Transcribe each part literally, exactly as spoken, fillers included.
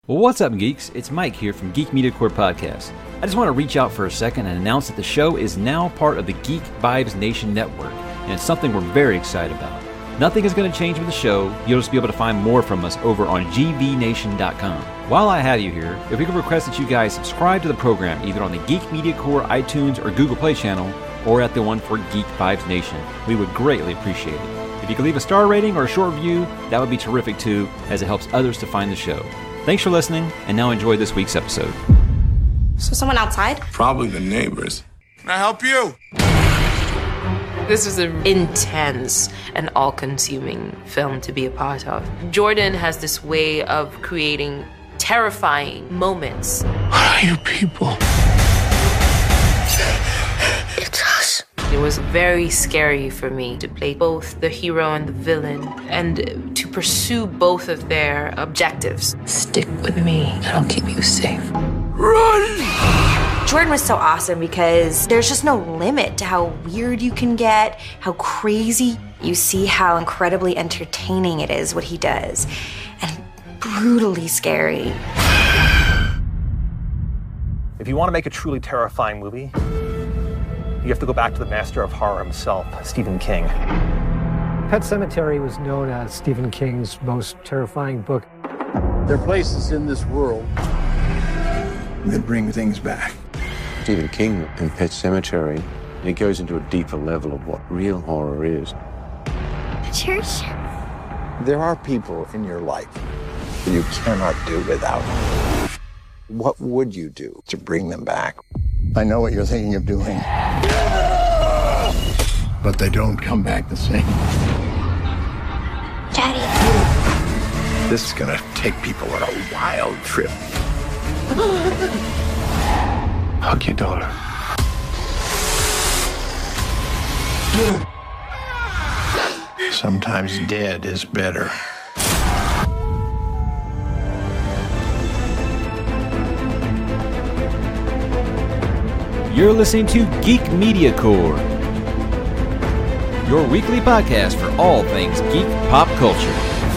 Well, what's up, geeks? It's Mike here from Geek Media Core Podcast. I just want to reach out for a second and announce that the show is now part of the Geek Vibes Nation Network, and it's something we're very excited about. Nothing is going to change with the show. You'll just be able to find more from us over on G V nation dot com. While I have you here, if we could request that you guys subscribe to the program either on the Geek Media Core iTunes or Google Play channel, or at the one for Geek Vibes Nation, we would greatly appreciate it. If you could leave a star rating or a short review, that would be terrific too, as it helps others to find the show. Thanks for listening, and now enjoy this week's episode. So someone outside? Probably the neighbors. Can I help you? This is an intense and all-consuming film to be a part of. Jordan has this way of creating terrifying moments. What are you people? It's us. It was very scary for me to play both the hero and the villain and to pursue both of their objectives. Stick with me, and I'll keep you safe. Run! Jordan was so awesome because there's just no limit to how weird you can get, how crazy. You see how incredibly entertaining it is what he does, and brutally scary. If you want to make a truly terrifying movie, you have to go back to the master of horror himself, Stephen King. Pet Sematary was known as Stephen King's most terrifying book. There are places in this world that bring things back. Stephen King in Pet Sematary, it goes into a deeper level of what real horror is. Church? There are people in your life that you cannot do without. What would you do to bring them back? I know what you're thinking of doing. But they don't come back the same. Daddy. This is gonna take people on a wild trip. Hug your daughter. Sometimes dead is better. You're listening to Geek Media Core, your weekly podcast for all things geek pop culture.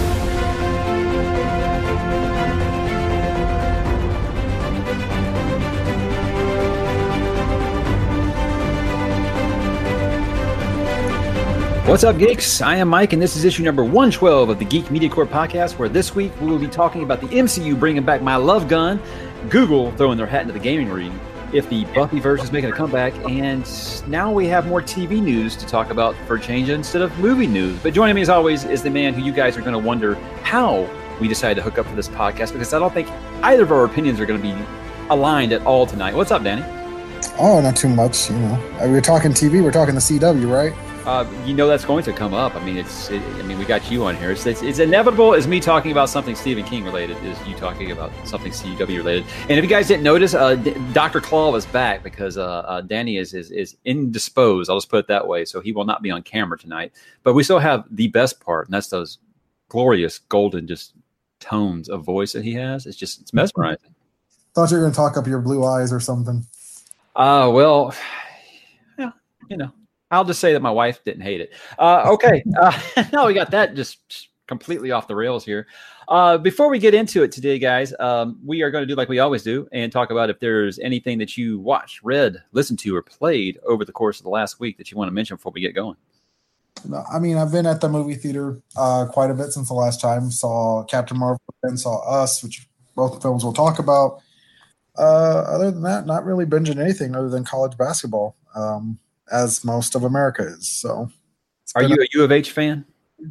What's up, geeks? I am Mike, and this is issue number one twelve of the Geek Media Core podcast, where this week we will be talking about the M C U bringing back My Love Gun, Google throwing their hat into the gaming ring, if the Buffyverse is making a comeback, and now we have more T V news to talk about for a change instead of movie news. But joining me as always is the man who you guys are going to wonder how we decided to hook up for this podcast, because I don't think either of our opinions are going to be aligned at all tonight. What's up, Danny? Oh, not too much, you know. We were talking T V, we're talking the C W, right? Uh, you know that's going to come up. I mean, it's. It, I mean, we got you on here. It's, it's, it's inevitable as me talking about something Stephen King related is you talking about something C W related. And if you guys didn't notice, uh, D- Doctor Claw is back because uh, uh, Danny is, is is indisposed. I'll just put it that way. So he will not be on camera tonight. But we still have the best part, and that's those glorious golden just tones of voice that he has. It's just it's mesmerizing. Thought you were going to talk up your blue eyes or something. Uh, well, yeah, you know. I'll just say that my wife didn't hate it. Uh, okay. Uh, now we got that just completely off the rails here. Uh, before we get into it today, guys, um, we are going to do like we always do and talk about if there's anything that you watched, read, listened to, or played over the course of the last week that you want to mention before we get going. No, I mean, I've been at the movie theater uh, quite a bit since the last time. Saw Captain Marvel and saw Us, which both films we'll talk about. Uh, other than that, not really binging anything other than college basketball. Um as most of America is. So, are you a U of H fan?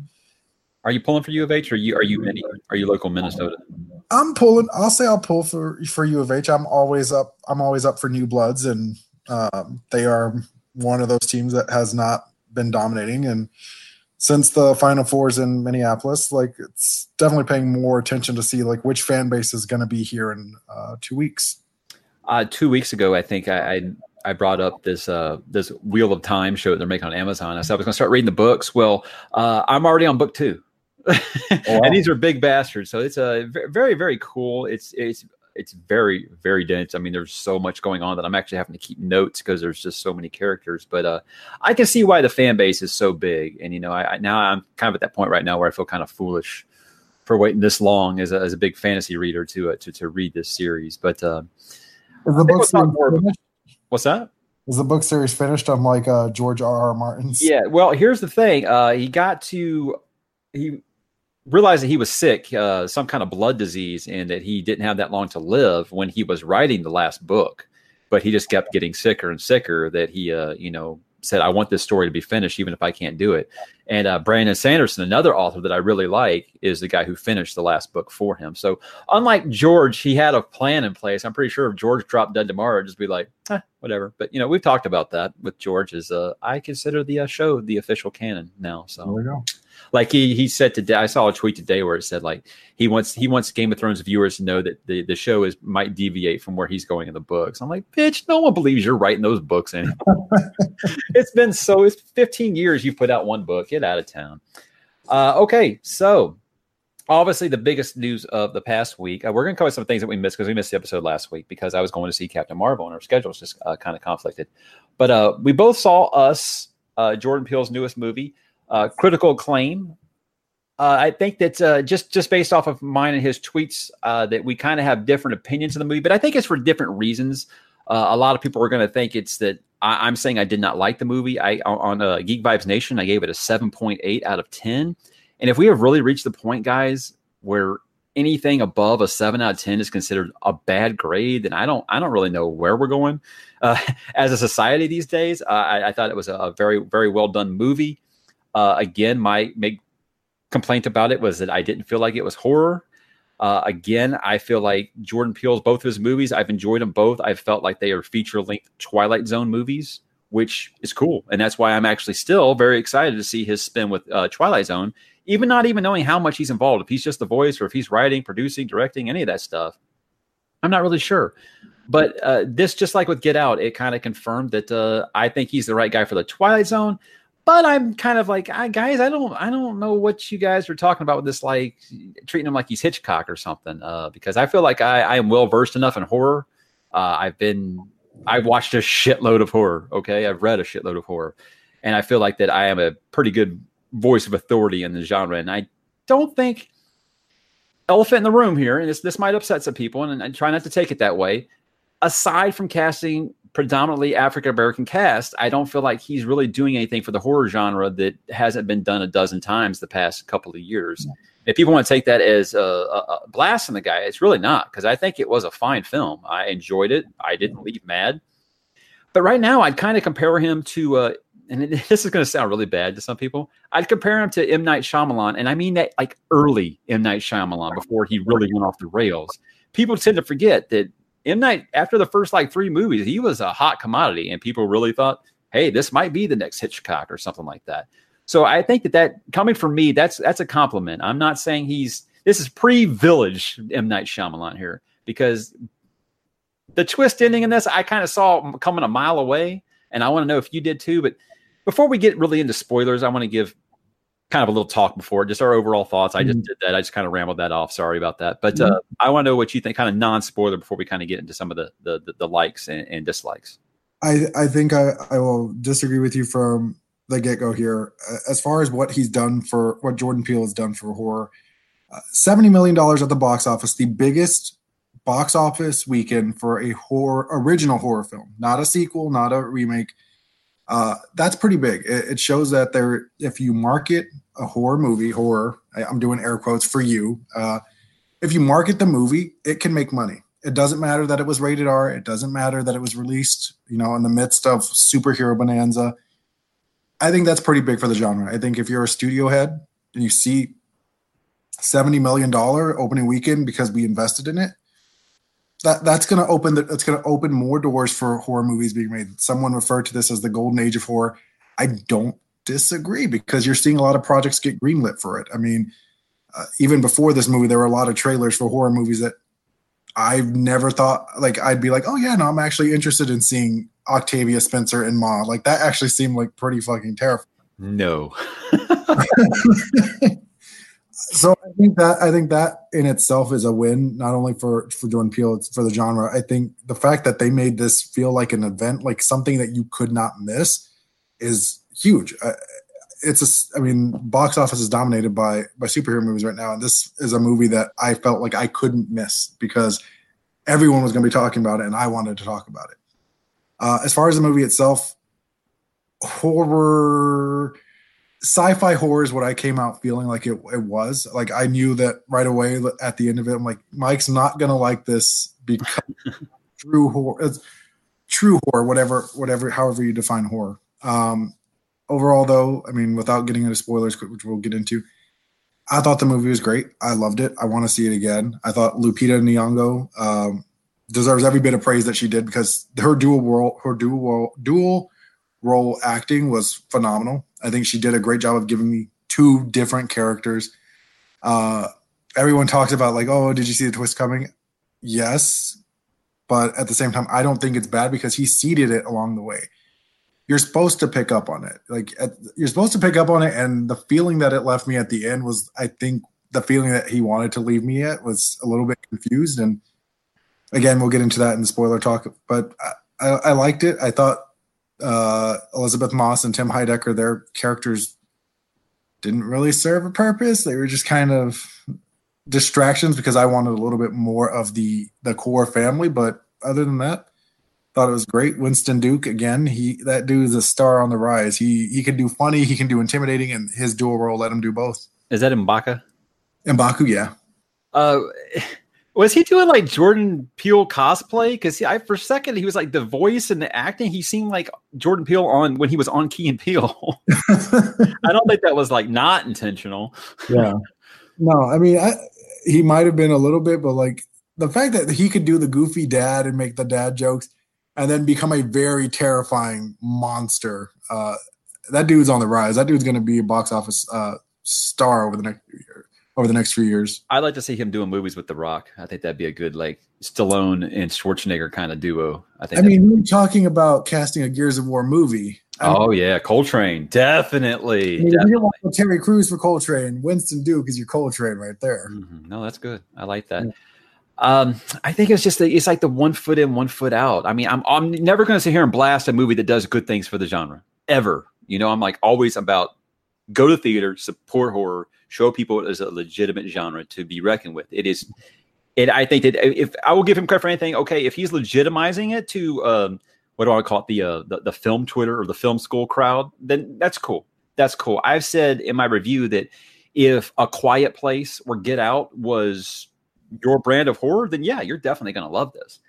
Are you pulling for U of H, or you are you any, are you local Minnesota? I'm pulling. I'll say I'll pull for for U of H. I'm always up. I'm always up for new bloods, and um, they are one of those teams that has not been dominating. And since the Final Fours in Minneapolis, like it's definitely paying more attention to see like which fan base is going to be here in uh, two weeks. Uh, two weeks ago, I think I. I I brought up this uh, this Wheel of Time show that they're making on Amazon. I said I was going to start reading the books. Well, uh, I'm already on book two, oh, wow. And these are big bastards. So it's a uh, very very cool. It's it's it's very very dense. I mean, there's so much going on that I'm actually having to keep notes because there's just so many characters. But uh, I can see why the fan base is so big. And you know, I, I now I'm kind of at that point right now where I feel kind of foolish for waiting this long as a, as a big fantasy reader to uh, to to read this series. But uh, Is the book we'll talk series more about- finished? what's that? Is the book series finished? I'm like uh, George R. R. Martin's. Yeah. Well, here's the thing. Uh, he got to he realized that he was sick, uh, some kind of blood disease, and that he didn't have that long to live when he was writing the last book. But he just kept getting sicker and sicker. That he, uh, you know, said, "I want this story to be finished, even if I can't do it." And uh, Brandon Sanderson, another author that I really like, is the guy who finished the last book for him. So unlike George, he had a plan in place. I'm pretty sure if George dropped dead tomorrow, it'd just be like, eh, whatever. But, you know, we've talked about that with George. Is uh, I consider the uh, show the official canon now. So There we go. like he he said today, I saw a tweet today where it said like he wants he wants Game of Thrones viewers to know that the, the show is might deviate from where he's going in the books. I'm like, bitch, no one believes you're writing those books anymore. It's been so it's fifteen years you've put out one book. Get out of town. Uh, okay, so obviously the biggest news of the past week. Uh, we're going to cover some things that we missed because we missed the episode last week because I was going to see Captain Marvel and our schedules just uh, kind of conflicted. But uh, we both saw Us, uh, Jordan Peele's newest movie. Uh, critical acclaim. Uh, I think that uh, just just based off of mine and his tweets, uh, that we kind of have different opinions of the movie, but I think it's for different reasons. Uh, a lot of people are going to think it's that I, I'm saying I did not like the movie. I on uh, Geek Vibes Nation, I gave it a seven point eight out of ten. And if we have really reached the point, guys, where anything above a seven out of ten is considered a bad grade, then I don't I don't really know where we're going uh, as a society these days. Uh, I, I thought it was a, a very very well done movie. Uh, again, my big complaint about it was that I didn't feel like it was horror. Uh, again, I feel like Jordan Peele's both of his movies, I've enjoyed them both. I've felt like they are feature-length Twilight Zone movies, which is cool. And that's why I'm actually still very excited to see his spin with uh, Twilight Zone, even not even knowing how much he's involved. If he's just the voice or if he's writing, producing, directing, any of that stuff, I'm not really sure. But uh, this, just like with Get Out, it kind of confirmed that uh, I think he's the right guy for the Twilight Zone. But I'm kind of like, I, guys, I don't, I don't know what you guys are talking about with this, like treating him like he's Hitchcock or something. Uh, because I feel like I, I am well versed enough in horror. Uh, I've been, I've watched a shitload of horror. Okay, I've read a shitload of horror, and I feel like that I am a pretty good voice of authority in the genre. And I don't think elephant in the room here, and this this might upset some people, and I try not to take it that way. Aside from casting predominantly African American cast, I don't feel like he's really doing anything for the horror genre that hasn't been done a dozen times the past couple of years. Yeah. If people want to take that as a, a, a blast on the guy, it's really not, because I think it was a fine film. I enjoyed it. I didn't leave mad. But right now, I'd kind of compare him to, uh, and it, this is going to sound really bad to some people, I'd compare him to M. Night Shyamalan, and I mean that like early M. Night Shyamalan before he really went off the rails. People tend to forget that M. Night, after the first like three movies, he was a hot commodity, and people really thought, hey, this might be the next Hitchcock or something like that. So I think that that coming from me, that's that's a compliment. I'm not saying he's this is pre-Village M. Night Shyamalan here, because the twist ending in this I kind of saw coming a mile away, and I want to know if you did too. But before we get really into spoilers, I want to give kind of a little talk before, just our overall thoughts. I just mm-hmm. did that. I just kind of rambled that off. Sorry about that. But mm-hmm. uh, I want to know what you think, kind of non-spoiler, before we kind of get into some of the the, the, the likes and, and dislikes. I, I think I, I will disagree with you from the get-go here. As far as what he's done for, what Jordan Peele has done for horror, uh, seventy million dollars at the box office, the biggest box office weekend for a horror, original horror film, not a sequel, not a remake. Uh, that's pretty big. It, it shows that there, if you market a horror movie, horror, I, I'm doing air quotes for you. Uh, if you market the movie, it can make money. It doesn't matter that it was rated R. It doesn't matter that it was released, you know, in the midst of superhero bonanza. I think that's pretty big for the genre. I think if you're a studio head and you see seventy million dollars opening weekend because we invested in it, That that's going to open the, it's going to open more doors for horror movies being made. Someone referred to this as the golden age of horror. I don't disagree, because you're seeing a lot of projects get greenlit for it. I mean, uh, even before this movie, there were a lot of trailers for horror movies that I've never thought, like, I'd be like, oh yeah, no, I'm actually interested in seeing Octavia Spencer and Ma. Like, that actually seemed like pretty fucking terrifying. No. So I think that I think that in itself is a win, not only for, for Jordan Peele, it's for the genre. I think the fact that they made this feel like an event, like something that you could not miss, is huge. Uh, it's a, I mean, box office is dominated by by superhero movies right now, and this is a movie that I felt like I couldn't miss because everyone was going to be talking about it, and I wanted to talk about it. Uh, as far as the movie itself, horror, sci-fi horror is what I came out feeling like it, it was. Like I knew that right away at the end of it. I'm like, Mike's not going to like this because true horror, it's true horror, whatever, whatever, however you define horror. Um, overall, though, I mean, without getting into spoilers, which we'll get into, I thought the movie was great. I loved it. I want to see it again. I thought Lupita Nyong'o um, deserves every bit of praise that she did because her dual role, her dual dual role acting was phenomenal. I think she did a great job of giving me two different characters. Uh, everyone talks about like, oh, did you see the twist coming? Yes, but at the same time, I don't think it's bad because he seeded it along the way. You're supposed to pick up on it. Like at, you're supposed to pick up on it, and the feeling that it left me at the end was, I think, the feeling that he wanted to leave me at was a little bit confused. And again, we'll get into that in the spoiler talk. But I, I, I liked it. I thought uh, Elizabeth Moss and Tim Heidecker, their characters didn't really serve a purpose. They were just kind of distractions because I wanted a little bit more of the the core family. But other than that, thought it was great. Winston Duke, again, he that dude is a star on the rise. He he can do funny, he can do intimidating, and his dual role let him do both. Is that M'Baka? M'Baku, yeah. Uh, was he doing like Jordan Peele cosplay? Because I for a second he was like the voice and the acting. He seemed like Jordan Peele on when he was on Key and Peele. I don't think that was like not intentional. Yeah. No, I mean, I, he might have been a little bit, but like the fact that he could do the goofy dad and make the dad jokes and then become a very terrifying monster. Uh, that dude's on the rise. That dude's going to be a box office uh, star over the next few years. Over the next few years, I'd like to see him doing movies with The Rock. I think that'd be a good like Stallone and Schwarzenegger kind of duo. I think. I mean, we're talking about casting a Gears of War movie. I oh mean, yeah, Coltrane, definitely. I mean, definitely. You don't want Terry Crews for Coltrane. Winston Duke is your Coltrane right there. Mm-hmm. No, that's good. I like that. Yeah. Um, I think it's just the, it's like the one foot in, one foot out. I mean, I'm I'm never going to sit here and blast a movie that does good things for the genre ever. You know, I'm like always about go to theater, support horror, show people it is a legitimate genre to be reckoned with. It is. It. I think that if I will give him credit for anything, okay, if he's legitimizing it to um, what do I call it, the, uh, the the film Twitter or the film school crowd, then that's cool. That's cool. I've said in my review that if A Quiet Place or Get Out was your brand of horror, then yeah, you're definitely going to love this.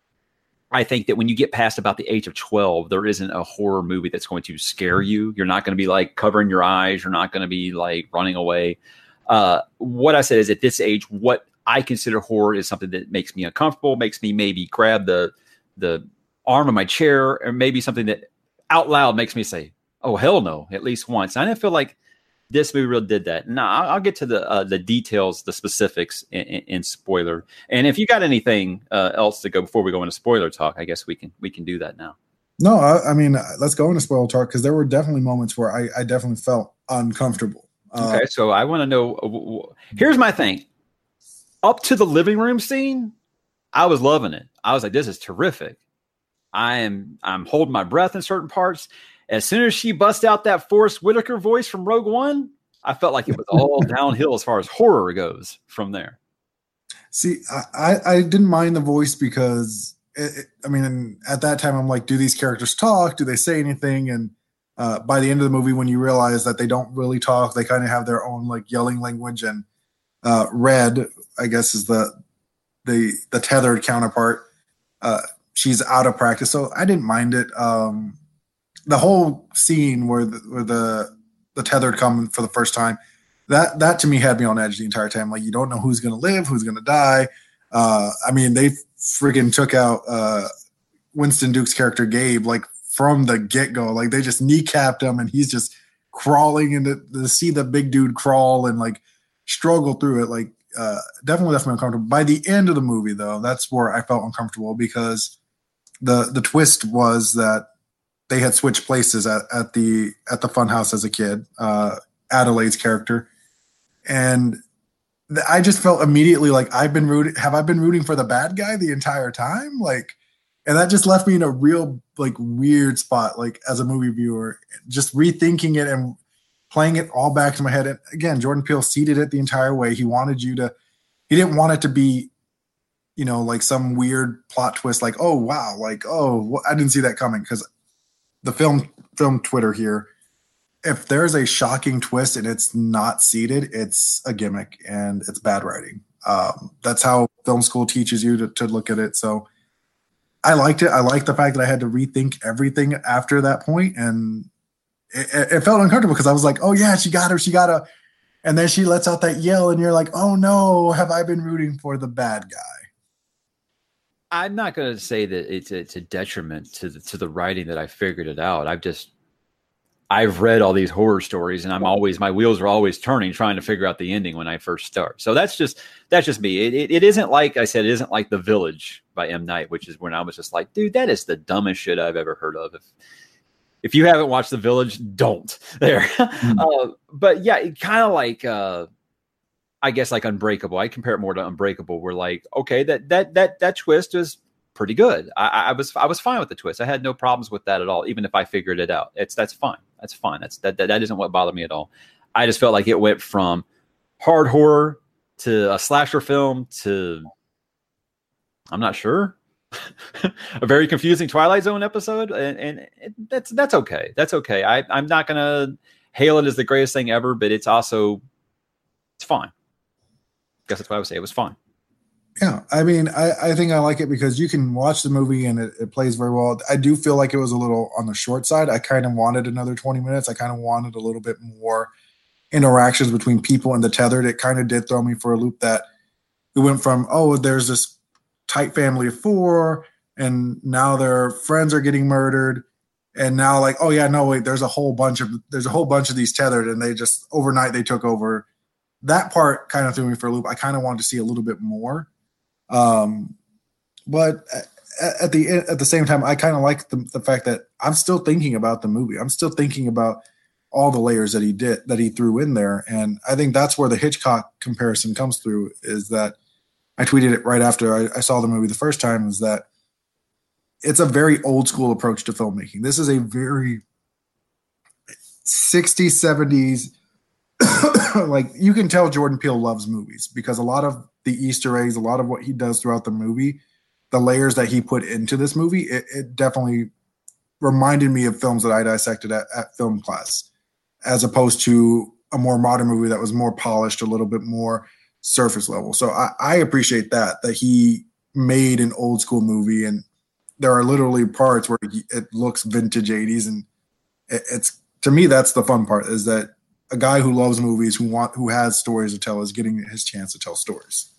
I think that when you get past about the age of twelve, there isn't a horror movie that's going to scare you. You're not going to be like covering your eyes. You're not going to be like running away. Uh, what I said is at this age, what I consider horror is something that makes me uncomfortable, makes me maybe grab the, the arm of my chair, or maybe something that out loud makes me say, oh, hell no, at least once. I didn't feel like this movie really did that. No, I'll, I'll get to the uh, the details, the specifics in, in, in spoiler. And if you got anything uh, else to go before we go into spoiler talk, I guess we can we can do that now. No, I, I mean, let's go into spoiler talk because there were definitely moments where I, I definitely felt uncomfortable. Uh, okay, so I want to know. Uh, w- w- here's my thing. Up to the living room scene, I was loving it. I was like, this is terrific. I am I'm holding my breath in certain parts. As soon as she bust out that Forrest Whitaker voice from Rogue One, I felt like it was all downhill as far as horror goes from there. See, I, I didn't mind the voice because, it, it, I mean, at that time, I'm like, do these characters talk? Do they say anything? And uh, by the end of the movie, when you realize that they don't really talk, they kind of have their own like yelling language. And uh, Red, I guess, is the the the tethered counterpart. Uh, she's out of practice, so I didn't mind it. Um, The whole scene where the, where the the tethered come for the first time, that that to me had me on edge the entire time. Like you don't know who's going to live, who's going to die. Uh, I mean, they friggin' took out uh, Winston Duke's character Gabe like from the get go. Like they just kneecapped him, and he's just crawling and to, to see the big dude crawl and like struggle through it. Like uh, definitely, definitely uncomfortable. By the end of the movie, though, that's where I felt uncomfortable because the the twist was that they had switched places at, at the at the funhouse as a kid, uh, Adelaide's character, and th- I just felt immediately like I've been rooting. Have I been rooting for the bad guy the entire time? Like, and that just left me in a real like weird spot. Like as a movie viewer, just rethinking it, and playing it all back to my head. And again, Jordan Peele seeded it the entire way. He wanted you to, he didn't want it to be, you know, like some weird plot twist, like, oh, wow, like, oh, I didn't see that coming. Because the film, film Twitter here, if there's a shocking twist and it's not seeded, it's a gimmick and it's bad writing. Um, that's how film school teaches you to, to look at it. So I liked it. I liked the fact that I had to rethink everything after that point, and it, it felt uncomfortable because I was like, oh yeah, she got her, she got her. And then she lets out that yell and you're like, oh no, have I been rooting for the bad guy? I'm not going to say that it's it's a detriment to the, to the writing that I figured it out. I've just I've read all these horror stories, and I'm always my wheels are always turning trying to figure out the ending when I first start. So that's just that's just me. It, it, it isn't like I said. It isn't like The Village by M. Night, which is when I was just like, dude, that is the dumbest shit I've ever heard of. If if you haven't watched The Village, don't. There, mm-hmm. uh, but yeah, it kind of like. Uh, I guess like Unbreakable. I compare it more to Unbreakable. We're like, okay, that that that that twist is pretty good. I, I was I was fine with the twist. I had no problems with that at all. Even if I figured it out, it's that's fine. That's fine. That's that that, that isn't what bothered me at all. I just felt like it went from hard horror to a slasher film to I'm not sure a very confusing Twilight Zone episode, and and it, that's that's okay. That's okay. I I'm not gonna hail it as the greatest thing ever, but it's also it's fine. I guess that's what I would say. It was fun. Yeah, I mean, I, I think I like it because you can watch the movie and it, it plays very well. I do feel like it was a little on the short side. I kind of wanted another twenty minutes. I kind of wanted a little bit more interactions between people and the tethered. It kind of did throw me for a loop that we went from, oh, there's this tight family of four, and now their friends are getting murdered. And now like, oh yeah, no, wait, there's a whole bunch of, there's a whole bunch of these tethered, and they just overnight they took over. That part kind of threw me for a loop. I kind of wanted to see a little bit more. Um, but at, at the at the same time, I kind of like the, the fact that I'm still thinking about the movie. I'm still thinking about all the layers that he did, that he threw in there. And I think that's where the Hitchcock comparison comes through, is that I tweeted it right after I, I saw the movie the first time, is that it's a very old school approach to filmmaking. This is a very sixties, seventies, like you can tell Jordan Peele loves movies because a lot of the Easter eggs, a lot of what he does throughout the movie, the layers that he put into this movie, it, it definitely reminded me of films that I dissected at, at film class, as opposed to a more modern movie that was more polished, a little bit more surface level. So I, I appreciate that, that he made an old school movie, and there are literally parts where he, it looks vintage eighties. And it, it's, to me, that's the fun part, is that a guy who loves movies, who want, who has stories to tell, is getting his chance to tell stories.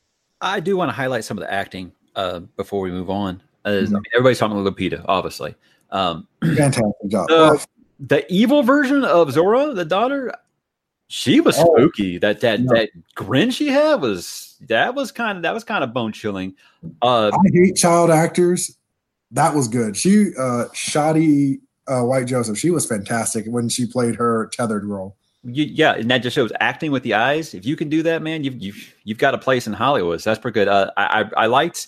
I do want to highlight some of the acting uh, before we move on. As, Mm-hmm. I mean, everybody's talking about Lupita, obviously. Um, Fantastic job. the, Oh, the evil version of Zora, the daughter, she was Oh. spooky. That that Yeah. that grin she had was that was kind of that was kind of bone chilling. Uh, I hate child actors. That was good. She, uh, Shadi uh, White Joseph, she was fantastic when she played her tethered role. you, yeah, and that just shows acting with the eyes. If you can do that, man, you've you've you've got a place in Hollywood. So that's pretty good. Uh, I, I I liked.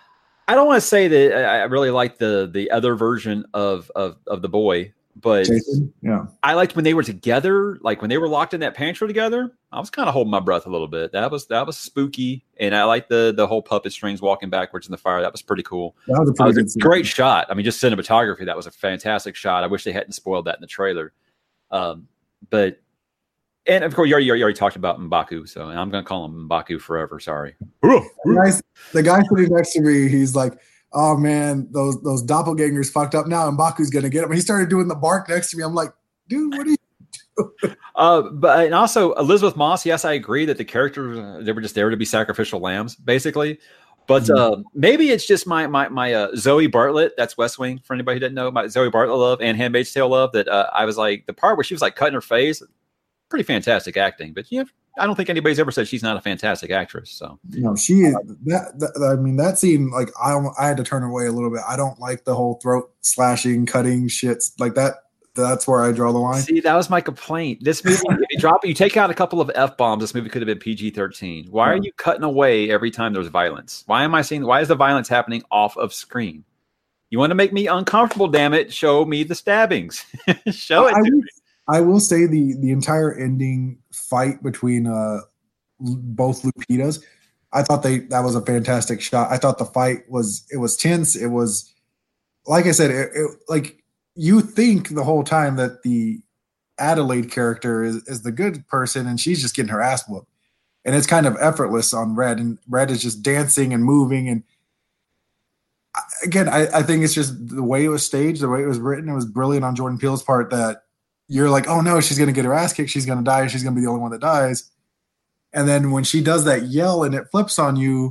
I don't want to say that I I really liked the the other version of of of the boy, but Jason? Yeah. I liked when they were together, like when they were locked in that pantry together. I was kind of holding my breath a little bit. That was that was spooky, and I liked the the whole puppet strings walking backwards in the fire. That was pretty cool. That was a Uh, pretty it good was a scene. great shot. I mean, just cinematography. That was a fantastic shot. I wish they hadn't spoiled that in the trailer. Um, but and of course, you already, you already talked about M'Baku, so I'm going to call him M'Baku forever. Sorry. The guy, the guy sitting next to me, he's like, oh man, those those doppelgangers fucked up now, and Baku's gonna get him. And he started doing the bark next to me. I'm like, dude, what are you doing? Uh, but and also Elizabeth Moss. Yes, I agree that the characters uh, they were just there to be sacrificial lambs, basically. But Mhm. uh, maybe it's just my my my uh, Zoe Bartlett. That's West Wing for anybody who didn't know. My Zoe Bartlett love and Handmaid's Tale love. That uh, I was like the part where she was like cutting her face. Pretty fantastic acting, but yeah, I don't think anybody's ever said she's not a fantastic actress. So You know, she is that, that. I mean, that scene, like I don't, I had to turn away a little bit. I don't like the whole throat slashing, cutting shits like that. That's where I draw the line. see, that was my complaint. This movie, if you drop it, you take out a couple of F bombs. This movie could have been P G thirteen. Why are you cutting away every time there's violence? Why am I seeing? Why is the violence happening off of screen? You want to make me uncomfortable? Damn it! Show me the stabbings. Show it I to will, me. I will say the the entire ending fight between uh, both Lupitas, I thought they that was a fantastic shot. I thought the fight was it was tense. It was like I said, it, it, like you think the whole time that the Adelaide character is, is the good person, and she's just getting her ass whooped, and it's kind of effortless on Red, and Red is just dancing and moving. And again, I, I think it's just the way it was staged, the way it was written. It was brilliant on Jordan Peele's part that you're like, oh no, she's gonna get her ass kicked, she's gonna die, she's gonna be the only one that dies. And then when she does that yell and it flips on you,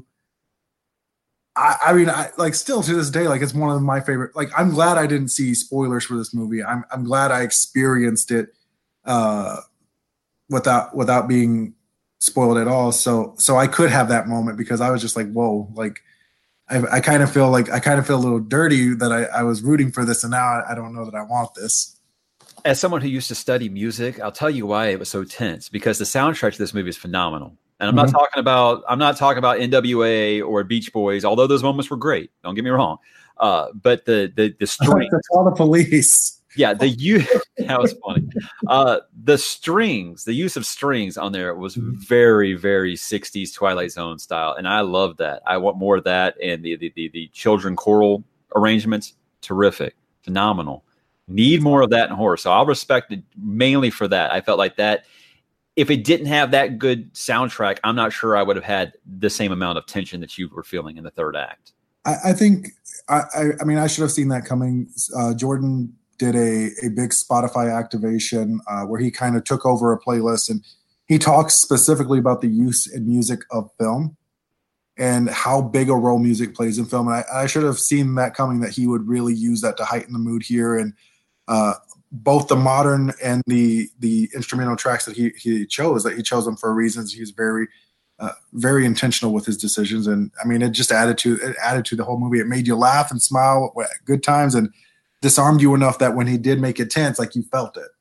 I, I mean, I like still to this day, like it's one of my favorite. Like I'm glad I didn't see spoilers for this movie. I'm I'm glad I experienced it uh, without without being spoiled at all. So so I could have that moment because I was just like, whoa, like I, I kind of feel like I kind of feel a little dirty that I, I was rooting for this, and now I, I don't know that I want this. As someone who used to study music, I'll tell you why it was so tense, because the soundtrack to this movie is phenomenal. And I'm mm-hmm. not talking about I'm not talking about N W A or Beach Boys, although those moments were great. Don't get me wrong. Uh, but the the the strings, to call the police. Yeah, the use that was funny. Uh, the strings, the use of strings on there was very, very sixties Twilight Zone style, and I love that. I want more of that, and the the the, the children choral arrangements, terrific, phenomenal. Need more of that in horror. So I'll respect it mainly for that. I felt like that. If it didn't have that good soundtrack, I'm not sure I would have had the same amount of tension that you were feeling in the third act. I, I think, I, I, I mean, I should have seen that coming. Uh, Jordan did a, a big Spotify activation uh, where he kind of took over a playlist, and he talks specifically about the use in music of film and how big a role music plays in film. And I, I should have seen that coming, that he would really use that to heighten the mood here. And uh, both the modern and the the instrumental tracks that he he chose, that he chose them for reasons. He's very uh, very intentional with his decisions, and I mean, it just added to it added to the whole movie. It made you laugh and smile at good times, and disarmed you enough that when he did make it tense, like you felt it.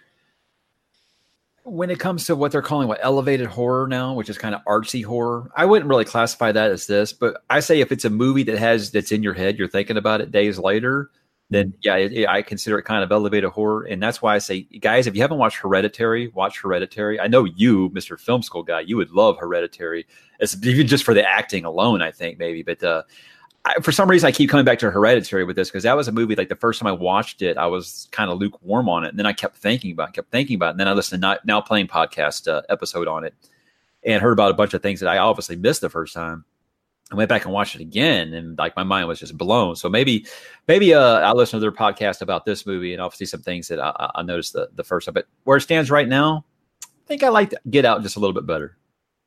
When it comes to what they're calling what elevated horror now, which is kind of artsy horror, I wouldn't really classify that as this, but I say if it's a movie that has that's in your head, you're thinking about it days later, then yeah, it, it, I consider it kind of elevated horror. And that's why I say, guys, if you haven't watched Hereditary, watch Hereditary. I know you, Mister Film School guy, you would love Hereditary, as, even just for the acting alone, I think maybe. But uh, I, for some reason, I keep coming back to Hereditary with this, because that was a movie, like the first time I watched it, I was kind of lukewarm on it. And then I kept thinking about it, kept thinking about it. And then I listened to Now Playing podcast uh, episode on it and heard about a bunch of things that I obviously missed the first time. I went back and watched it again, and like my mind was just blown. So maybe, maybe uh, I'll listen to their podcast about this movie, and obviously some things that I, I noticed the, the first time. But where it stands right now, I think I like to Get Out just a little bit better.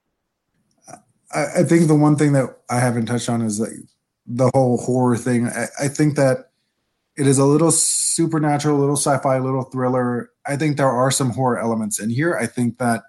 I, I think the one thing that I haven't touched on is like the whole horror thing. I, I think that it is a little supernatural, a little sci-fi, a little thriller. I think there are some horror elements in here. I think that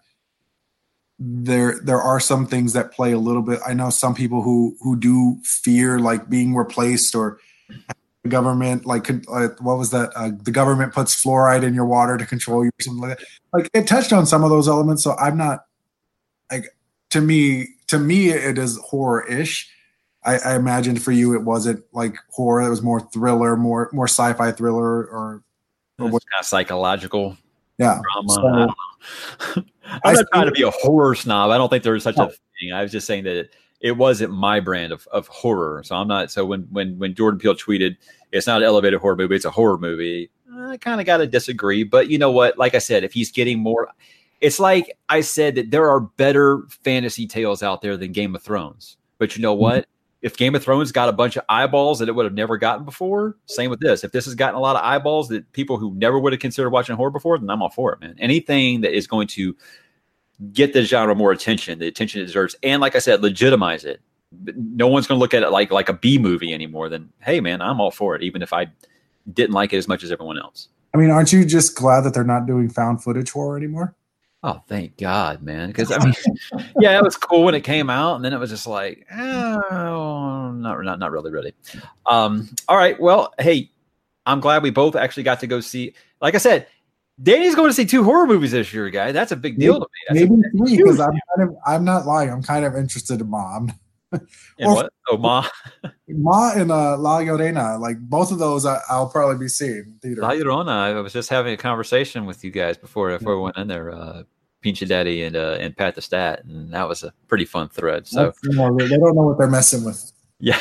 there there are some things that play a little bit. I know some people who who do fear like being replaced, or the government like, like what was that? Uh, the government puts fluoride in your water to control you or something like that. Like it touched on some of those elements. So I'm not like to me to me it is horror-ish. I, I imagined for you it wasn't like horror. It was more thriller, more more sci-fi thriller, or, or what kind of psychological yeah. drama. So, I don't know. I'm not trying to be a horror snob. I don't think there's such no. a thing. I was just saying that it, it wasn't my brand of, of horror. So I'm not. So when when when Jordan Peele tweeted, it's not an elevated horror movie, it's a horror movie, I kind of got to disagree. But you know what? Like I said, if he's getting more, it's like I said that there are better fantasy tales out there than Game of Thrones. But you know what? If Game of Thrones got a bunch of eyeballs that it would have never gotten before, same with this. If this has gotten a lot of eyeballs that people who never would have considered watching horror before, then I'm all for it, man. Anything that is going to get the genre more attention, the attention it deserves, and like I said, legitimize it. No one's going to look at it like like a B movie anymore. Then, hey, man, I'm all for it, even if I didn't like it as much as everyone else. I mean, aren't you just glad that they're not doing found footage horror anymore? Oh, thank God, man. Because, I mean, yeah, it was cool when it came out. And then it was just like, oh, not, not, not really, really. Um, all right. Well, hey, I'm glad we both actually got to go see. Like I said, Danny's going to see two horror movies this year, guy. That's a big deal maybe, to me. That's maybe three, because I'm kind of, I'm not lying. I'm kind of interested in Mom. In what? Oh, Ma. Ma and uh, La Llorona, like both of those, I, I'll probably be seeing in theater. La Llorona, I was just having a conversation with you guys before before we went in there, uh, Pinche Daddy and uh, and Pat the Stat, and that was a pretty fun thread. So you know, they don't know what they're messing with. Yeah.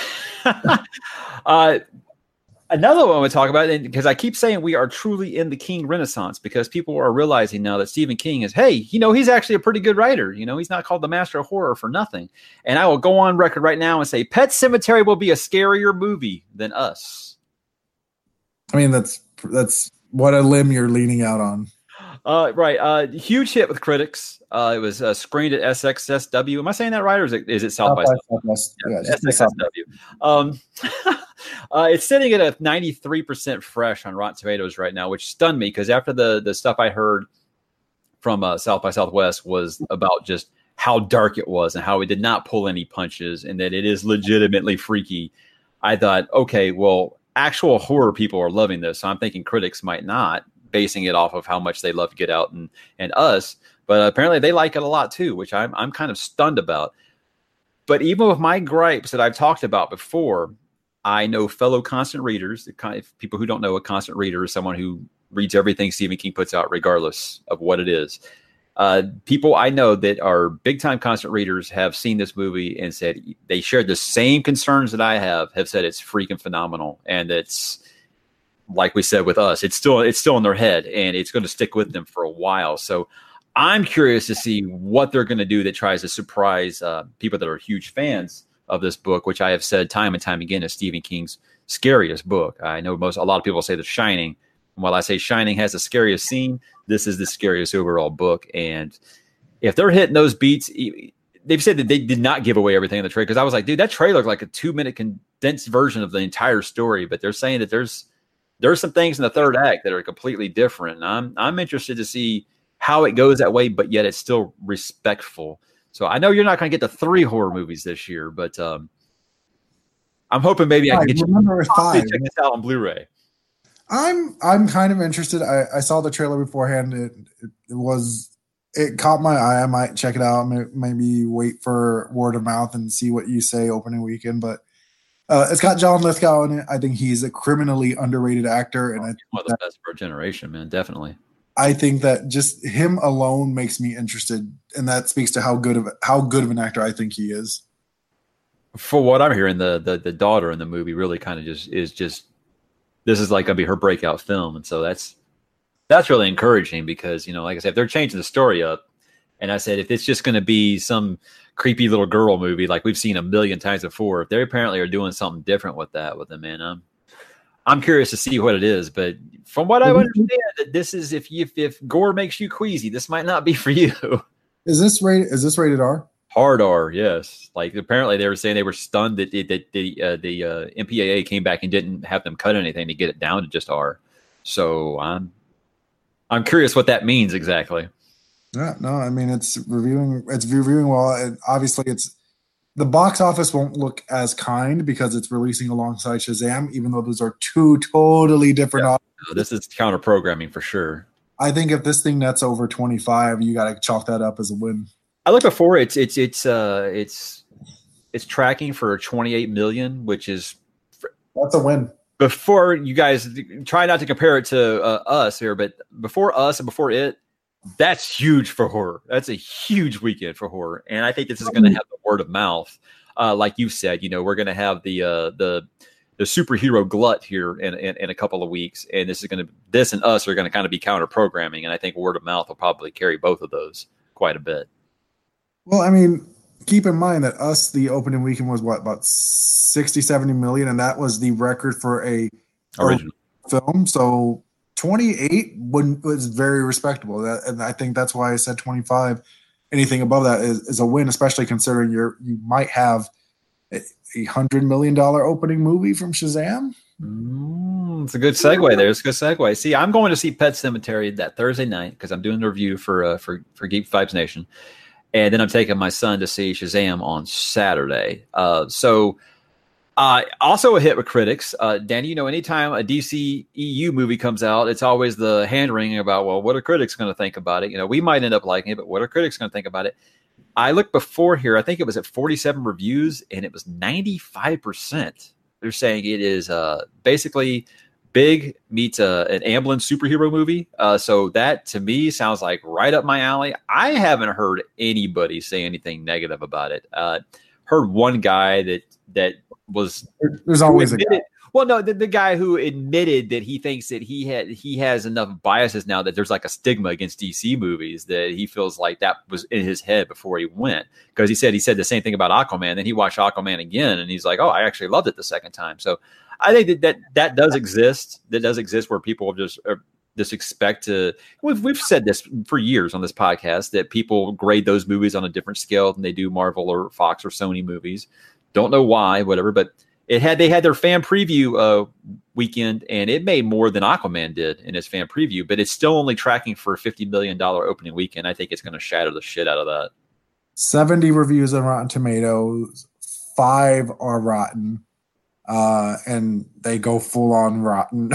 uh, another one we talk about, because I keep saying we are truly in the King Renaissance, because people are realizing now that Stephen King is, hey, you know, he's actually a pretty good writer. You know, he's not called the master of horror for nothing. And I will go on record right now and say Pet Sematary will be a scarier movie than Us. I mean, that's that's what a limb you're leaning out on. Uh, right. Uh, huge hit with critics. Uh, it was uh, screened at S X S W. Am I saying that right, or is it, is it South by Southwest? Yeah, S X S W. Um, uh, it's sitting at a ninety-three percent fresh on Rotten Tomatoes right now, which stunned me, because after the, the stuff I heard from uh, South by Southwest was about just how dark it was and how it did not pull any punches and that it is legitimately freaky, I thought, okay, well, actual horror people are loving this. So I'm thinking critics might not, basing it off of how much they love Get Out and, and Us. But apparently they like it a lot too, which I'm I'm kind of stunned about. But even with my gripes that I've talked about before, I know fellow constant readers, the kind of people who don't know, a constant reader is someone who reads everything Stephen King puts out, regardless of what it is. Uh, people I know that are big time constant readers have seen this movie and said they shared the same concerns that I have, have said it's freaking phenomenal. And it's, like we said with Us, it's still it's still in their head and it's going to stick with them for a while. So I'm curious to see what they're going to do that tries to surprise uh, people that are huge fans of this book, which I have said time and time again is Stephen King's scariest book. I know most a lot of people say The Shining. And while I say Shining has the scariest scene, this is the scariest overall book. And if they're hitting those beats, they've said that they did not give away everything in the trailer, because I was like, dude, that trailer looked like a two minute condensed version of the entire story. But they're saying that there's there's some things in the third act that are completely different. And I'm I'm interested to see how it goes that way, but yet it's still respectful. So I know you're not going to get the three horror movies this year, but um, I'm hoping maybe I can get you to check this out on Blu-ray. I'm I'm kind of interested. I, I saw the trailer beforehand. It, it it was it caught my eye. I might check it out. Maybe wait for word of mouth and see what you say opening weekend. But uh, it's got John Lithgow in it. I think he's a criminally underrated actor, and I think one of the best for a generation, man. Definitely. I think that just him alone makes me interested, and that speaks to how good of how good of an actor I think he is. For what I'm hearing, the the, the daughter in the movie really kind of just is just this is like gonna be her breakout film, and so that's that's really encouraging, because you know, like I said, if they're changing the story up, and I said if it's just gonna be some creepy little girl movie like we've seen a million times before, if they apparently are doing something different with that with them, man, I'm I'm curious to see what it is. But from what I understand, that this is if you, if, if gore makes you queasy, this might not be for you. Is this rated? Is this rated R? Hard R, yes. Like apparently they were saying they were stunned that, that, that the uh, the uh, M P A A came back and didn't have them cut anything to get it down to just R. So I'm I'm curious what that means exactly. Yeah, no, I mean it's reviewing it's reviewing well, and obviously it's the box office won't look as kind because it's releasing alongside Shazam, even though those are two totally different. Yeah, no, this is counter programming for sure. I think if this thing nets over twenty-five, you got to chalk that up as a win. I looked before. It's it's it's uh it's it's tracking for twenty-eight million, which is that's a win. Before you guys try not to compare it to uh, Us here, but before Us and before it, that's huge for horror. That's a huge weekend for horror, and I think this is going to have the word of mouth, uh, like you said. You know, we're going to have the uh, the the superhero glut here in, in in a couple of weeks, and this is going to this and Us are going to kind of be counter programming, and I think word of mouth will probably carry both of those quite a bit. Well, I mean, keep in mind that Us, the opening weekend was what, about sixty, seventy million, and that was the record for a original film. So twenty-eight was very respectable. That, and I think that's why I said twenty-five. Anything above that is, is a win, especially considering you're you might have a, a hundred million dollar opening movie from Shazam. Mm, it's a good segue there. It's a good segue. See, I'm going to see Pet Sematary that Thursday night because I'm doing the review for uh, for for Geek Vibes Nation. And then I'm taking my son to see Shazam on Saturday. Uh, so uh, also a hit with critics. Uh, Danny, you know, anytime a D C E U movie comes out, it's always the hand-wringing about, well, what are critics going to think about it? You know, we might end up liking it, but what are critics going to think about it? I looked before here. I think it was at forty-seven reviews, and it was ninety-five percent They're saying it is uh, basically Big meets uh, an Amblin superhero movie. Uh, so that to me sounds like right up my alley. I haven't heard anybody say anything negative about it. Uh, heard one guy that that was there's always a guy. Well, no, the, the guy who admitted that he thinks that he had he has enough biases now that there's like a stigma against D C movies that he feels like that was in his head before he went, because he said he said the same thing about Aquaman. Then he watched Aquaman again and he's like, oh, I actually loved it the second time. So I think that that, that does exist. That does exist where people just are, just expect to. We've we've said this for years on this podcast that people grade those movies on a different scale than they do Marvel or Fox or Sony movies. Don't know why, whatever, but. It had they had their fan preview uh, weekend, and it made more than Aquaman did in its fan preview, but it's still only tracking for a fifty million dollars opening weekend. I think it's going to shatter the shit out of that. seventy reviews on Rotten Tomatoes, five are rotten, uh, and they go full on rotten.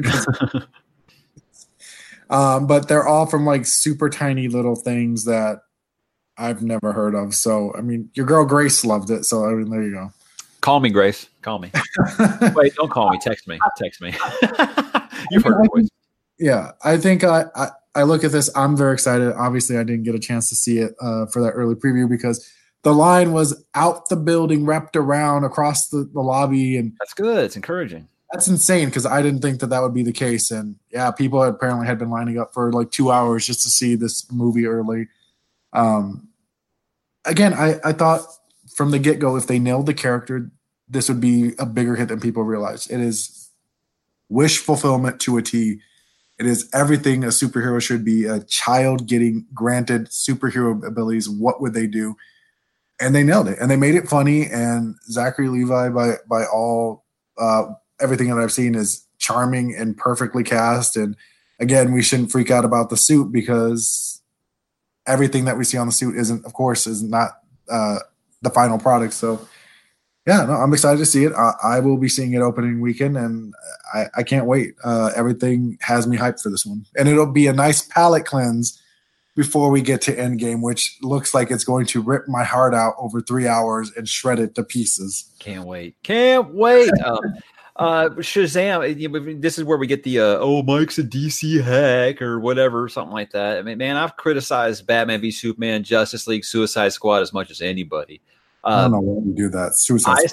um, but they're all from like super tiny little things that I've never heard of. So, I mean, your girl Grace loved it. So, I mean, there you go. Call me, Grace. Call me. Wait, don't call me. Text me. Text me. You've heard her voice. Yeah, I think I, I, I look at this. I'm very excited. Obviously, I didn't get a chance to see it uh, for that early preview because the line was out the building, wrapped around across the, the lobby. And that's good. It's encouraging. That's insane because I didn't think that that would be the case. And, yeah, people apparently had been lining up for like two hours just to see this movie early. Um, again, I, I thought – from the get-go, if they nailed the character, this would be a bigger hit than people realize. It is wish fulfillment to a T. It is everything a superhero should be. A child getting granted superhero abilities, what would they do? And they nailed it. And they made it funny. And Zachary Levi, by by all uh, everything that I've seen, is charming and perfectly cast. And again, we shouldn't freak out about the suit because everything that we see on the suit isn't, of course, is not uh, – the final product. So yeah, no, I'm excited to see it. I, I will be seeing it opening weekend and I, I can't wait. Uh, everything has me hyped for this one, and it'll be a nice palate cleanse before we get to Endgame, which looks like it's going to rip my heart out over three hours and shred it to pieces. Can't wait. Can't wait. um, uh, Shazam. This is where we get the, uh, oh, Mike's a D C hack or whatever, something like that. I mean, man, I've criticized Batman v Superman, Justice League, Suicide Squad as much as anybody. Um, I don't know why you do that. Suicide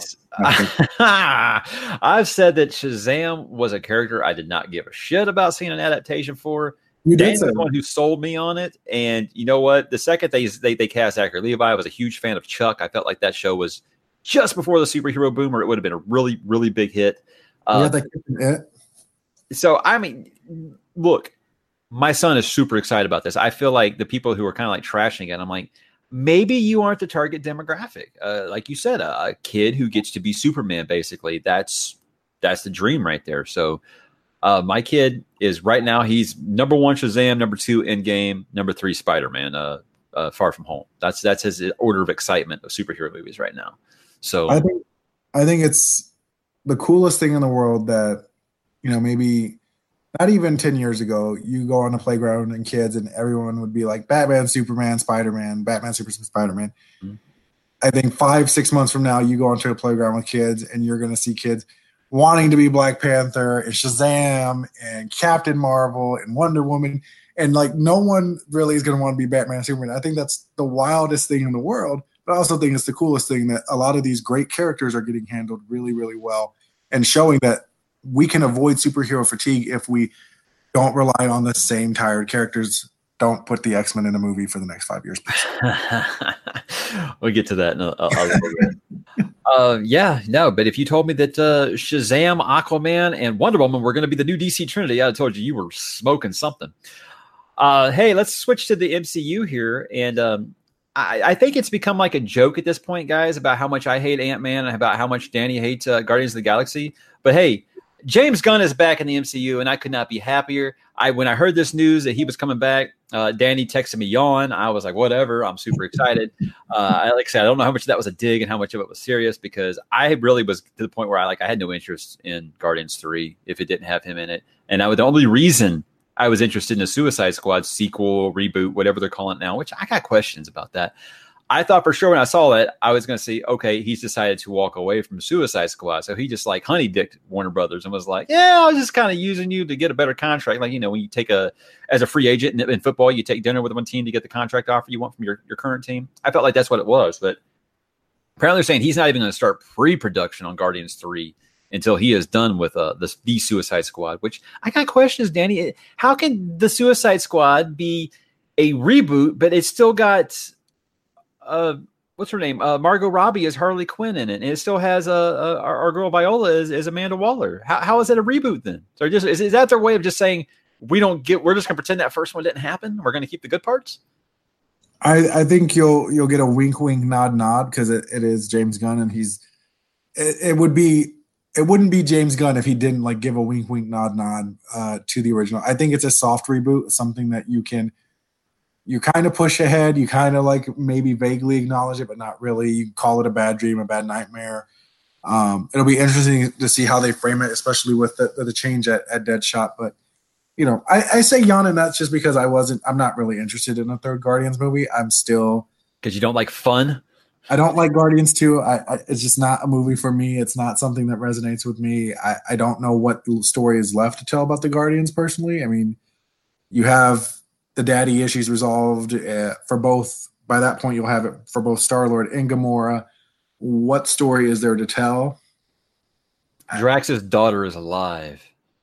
I, I've said that Shazam was a character I did not give a shit about seeing an adaptation for. You Dan's did the one who sold me on it. And you know what? The second they they, they cast Zachary Levi, I was a huge fan of Chuck. I felt like that show was just before the superhero boom, or it would have been a really, really big hit. Uh, yeah, that, so, I mean, look, my son is super excited about this. I feel like the people who are kind of like trashing it, I'm like, maybe you aren't the target demographic. Uh, like you said, a, a kid who gets to be Superman, basically. That's that's the dream right there. So uh, my kid is right now, he's number one Shazam, number two Endgame, number three Spider-Man, uh, uh, Far From Home. That's that's his order of excitement of superhero movies right now. So I think I think it's the coolest thing in the world that, you know, maybe not even ten years ago, you go on the playground and kids and everyone would be like Batman, Superman, Spider-Man, Batman, Superman, Spider-Man. Mm-hmm. I think five, six months from now, you go onto a playground with kids and you're going to see kids wanting to be Black Panther and Shazam and Captain Marvel and Wonder Woman. And like no one really is going to want to be Batman and Superman. I think that's the wildest thing in the world. But I also think it's the coolest thing that a lot of these great characters are getting handled really, really well and showing that we can avoid superhero fatigue if we don't rely on the same tired characters. Don't put the X-Men in a movie for the next five years. We'll get to that in a, a, a little bit. uh, yeah, no, but if you told me that uh, Shazam, Aquaman, and Wonder Woman were going to be the new D C Trinity, I'd have told you you were smoking something. Uh, hey, let's switch to the M C U here. And um, I, I think it's become like a joke at this point, guys, about how much I hate Ant-Man and about how much Danny hates uh, Guardians of the Galaxy. But hey, James Gunn is back in the M C U, and I could not be happier. I when I heard this news that he was coming back, uh, Danny texted me yawn. I was like, whatever. I'm super excited. Uh, I, like I said, I don't know how much of that was a dig and how much of it was serious, because I really was to the point where I like I had no interest in Guardians three if it didn't have him in it. And I would, the only reason I was interested in a Suicide Squad sequel, reboot, whatever they're calling it now, which I got questions about that. I thought for sure when I saw that, I was going to see, okay, he's decided to walk away from Suicide Squad. So he just like honey-dicked Warner Brothers and was like, yeah, I was just kind of using you to get a better contract. Like, you know, when you take a, as a free agent in, in football, you take dinner with one team to get the contract offer you want from your, your current team. I felt like that's what it was. But apparently they're saying he's not even going to start pre-production on Guardians three until he is done with uh, the, the Suicide Squad, which I got questions, Danny. How can the Suicide Squad be a reboot, but it's still got... Uh, what's her name? Uh, Margot Robbie is Harley Quinn in it, and it still has a, a our, our girl Viola is, is Amanda Waller. How how is it a reboot then? So just is, is that their way of just saying we don't get? We're just gonna pretend that first one didn't happen. We're gonna keep the good parts. I, I think you'll you'll get a wink, wink, nod, nod because it, it is James Gunn, and he's it, it would be it wouldn't be James Gunn if he didn't like give a wink, wink, nod, nod uh, to the original. I think it's a soft reboot, something that you can. You kind of push ahead. You kind of like maybe vaguely acknowledge it, but not really. You call it a bad dream, a bad nightmare. Um, it'll be interesting to see how they frame it, especially with the, the change at, at Deadshot. But, you know, I, I say yawn, and that's just because I wasn't – I'm not really interested in a third Guardians movie. I'm still – Because you don't like fun? I don't like Guardians two. I, I, it's just not a movie for me. It's not something that resonates with me. I, I don't know what story is left to tell about the Guardians personally. I mean, you have – the daddy issues resolved uh, for both. By that point, you'll have it for both Star-Lord and Gamora. What story is there to tell? Drax's daughter is alive.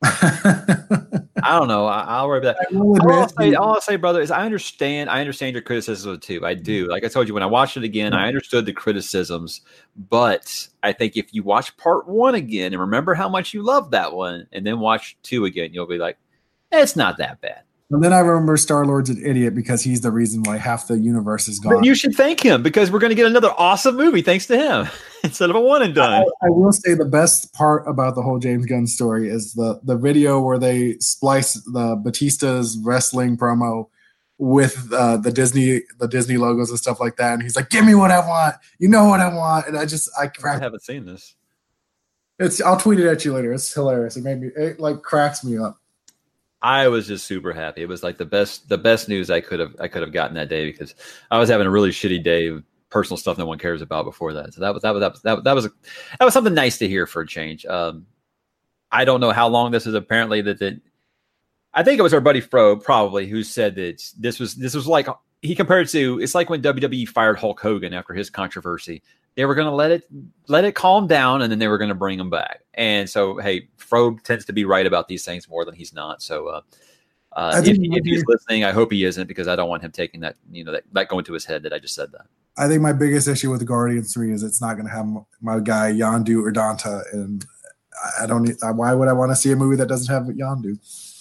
I don't know. I, I'll worry about that. All I'll, say, all I'll say, brother, is I understand. I understand your criticism too. I do. Like I told you, when I watched it again, I understood the criticisms. But I think if you watch part one again and remember how much you loved that one, and then watch two again, you'll be like, eh, it's not that bad. And then I remember Star-Lord's an idiot because he's the reason why half the universe is gone. But you should thank him because we're going to get another awesome movie thanks to him instead of a one and done. I, I will say the best part about the whole James Gunn story is the, the video where they splice the Batista's wrestling promo with uh, the Disney the Disney logos and stuff like that. And he's like, give me what I want. You know what I want. And I just I, I haven't seen this. It's I'll tweet it at you later. It's hilarious. It made me it like cracks me up. I was just super happy. It was like the best, the best news I could have, I could have gotten that day because I was having a really shitty day of personal stuff no one cares about before that. So that was, that was, that was, that was, that was, a, that was something nice to hear for a change. Um, I don't know how long this is. Apparently that, that I think it was our buddy Fro probably who said that this was, this was like, he compared it to, it's like when W W E fired Hulk Hogan after his controversy. They were going to let it let it calm down, and then they were going to bring him back. And so, hey, Fro tends to be right about these things more than he's not. So, uh, uh, if, if he's listening, I hope he isn't because I don't want him taking that, you know, that, that going to his head that I just said that. I think my biggest issue with the Guardians three is it's not going to have my guy Yondu or Danta, and I don't. Need, why would I want to see a movie that doesn't have Yondu?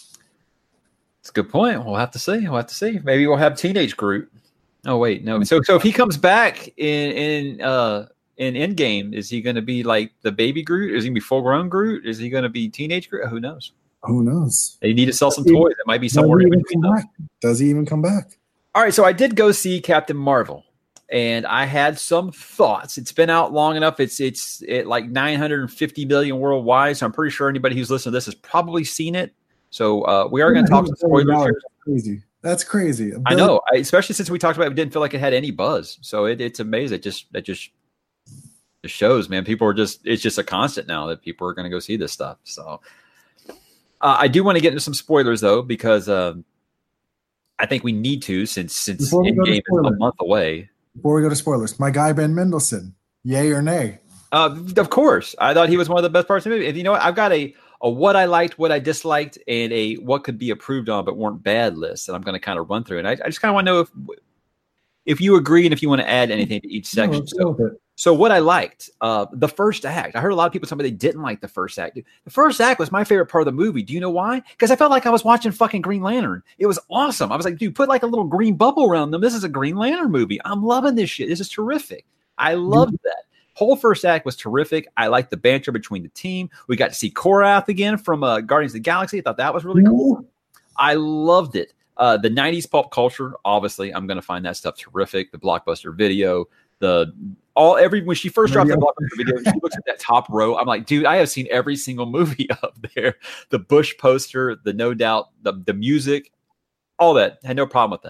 It's a good point. We'll have to see. We'll have to see. Maybe we'll have Teenage Groot. Oh wait, no. So so if he comes back in in uh in Endgame, is he going to be like the baby Groot? Is he going to be full grown Groot? Is he going to be teenage Groot? Who knows? Who knows? They need to sell some toys. It might be somewhere in between them. Does he even come back? All right, so I did go see Captain Marvel, and I had some thoughts. It's been out long enough. It's it's at like nine hundred fifty million worldwide. So I'm pretty sure anybody who's listening to this has probably seen it. So uh, we are going to talk some spoilers here. Crazy. That's crazy. I know, I, especially since we talked about it, we didn't feel like it had any buzz. So it, it's amazing. It just it just it shows, man. People are just it's just a constant now that people are going to go see this stuff. So uh, I do want to get into some spoilers though, because um, I think we need to since since Endgame is a month away. Before we go to spoilers, my guy Ben Mendelsohn, yay or nay? Uh, of course, I thought he was one of the best parts of the movie. And you know what? I've got a. a what I liked, what I disliked, and a what could be approved on but weren't bad list that I'm going to kind of run through. And I, I just kind of want to know if if you agree and if you want to add anything to each section. No, so, so what I liked, uh, the first act. I heard a lot of people tell me they didn't like the first act. The first act was my favorite part of the movie. Do you know why? Because I felt like I was watching fucking Green Lantern. It was awesome. I was like, dude, put like a little green bubble around them. This is a Green Lantern movie. I'm loving this shit. This is terrific. I loved that. Whole first act was terrific. I liked the banter between the team. We got to see Korath again from uh, Guardians of the Galaxy. I thought that was really cool. I loved it. Uh, the nineties pop culture, obviously, I'm going to find that stuff terrific. The Blockbuster video, the all every when she first dropped the Blockbuster video, she looks at that top row. I'm like, dude, I have seen every single movie up there. The Bush poster, the No Doubt, the the music, all that. Had no problem with that.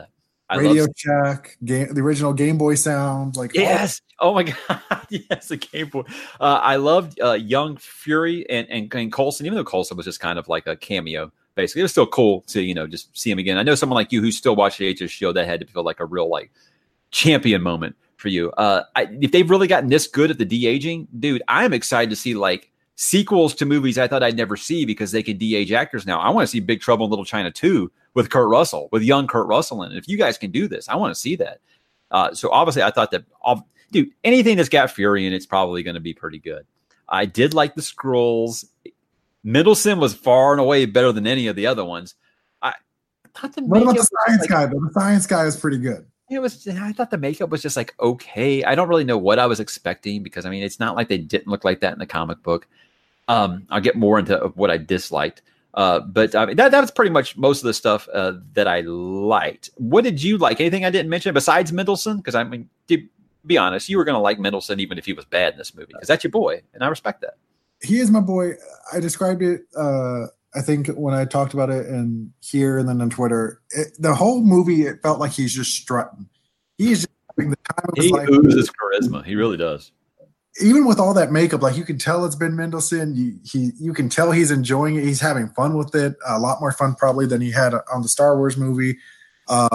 I Radio love Shack, game, the original Game Boy sound, like yes. Oh my god, yes, the Game Boy. Uh, I loved uh, Young Fury and, and and Coulson, even though Coulson was just kind of like a cameo. Basically, it was still cool to you know just see him again. I know someone like you who still watched the Agents of S H I E L D, that had to feel like a real like champion moment for you. Uh, I, if they've really gotten this good at the de-aging, dude, I'm excited to see like sequels to movies I thought I'd never see because they can de-age actors now. I want to see Big Trouble in Little China two with Kurt Russell, with young Kurt Russell in it. If you guys can do this, I want to see that. Uh, so obviously, I thought that, dude, anything that's got Fury in it's probably going to be pretty good. I did like the Skrulls. Mendelsohn was far and away better than any of the other ones. I thought the what about the makeup science was guy? like, But the science guy is pretty good. it was. I thought the makeup was just like okay. I don't really know what I was expecting because I mean, it's not like they didn't look like that in the comic book. Um, I'll get more into what I disliked. Uh, but I mean, that, that was pretty much most of the stuff uh, that I liked. What did you like? Anything I didn't mention besides Mendelsohn? Because I mean, to be honest, you were going to like Mendelsohn even if he was bad in this movie because that's your boy, and I respect that. He is my boy. I described it, uh, I think, when I talked about it in here and then on Twitter. It, the whole movie, it felt like he's just strutting. He's just having the time of his He life. oozes charisma. He really does. Even with all that makeup, like you can tell it's Ben Mendelsohn. You, he, you can tell he's enjoying it. He's having fun with it. A lot more fun probably than he had on the Star Wars movie. Um,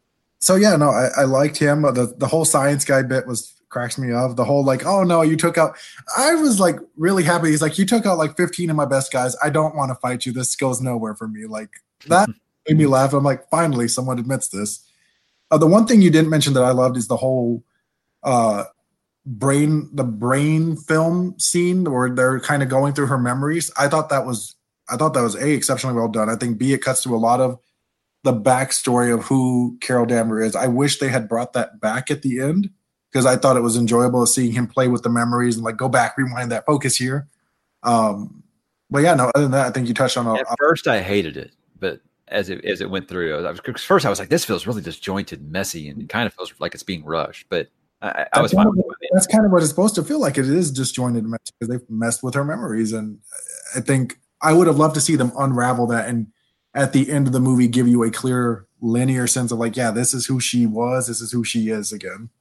so yeah, no, I, I liked him. The the whole science guy bit was cracks me up. The whole like, oh no, you took out. I was like really happy. He's like, you took out like fifteen of my best guys. I don't want to fight you. This goes nowhere for me. Like that made me laugh. I'm like, finally, someone admits this. Uh, the one thing you didn't mention that I loved is the whole. Uh, brain the brain film scene where they're kind of going through her memories. I thought that was I thought that was a exceptionally well done. I think B, it cuts to a lot of the backstory of who Carol Danvers is. I wish they had brought that back at the end because I thought it was enjoyable seeing him play with the memories and like go back, rewind that, focus here. Um, but yeah, no, other than that, I think you touched on a, At first I hated it, but as it as it went through, I was, first I was like, this feels really disjointed, messy, and it kind of feels like it's being rushed. But I, I was fine with it. That's kind of what it's supposed to feel like. It is disjointed because they've messed with her memories, and I think I would have loved to see them unravel that and at the end of the movie give you a clear linear sense of like, yeah, this is who she was, this is who she is again.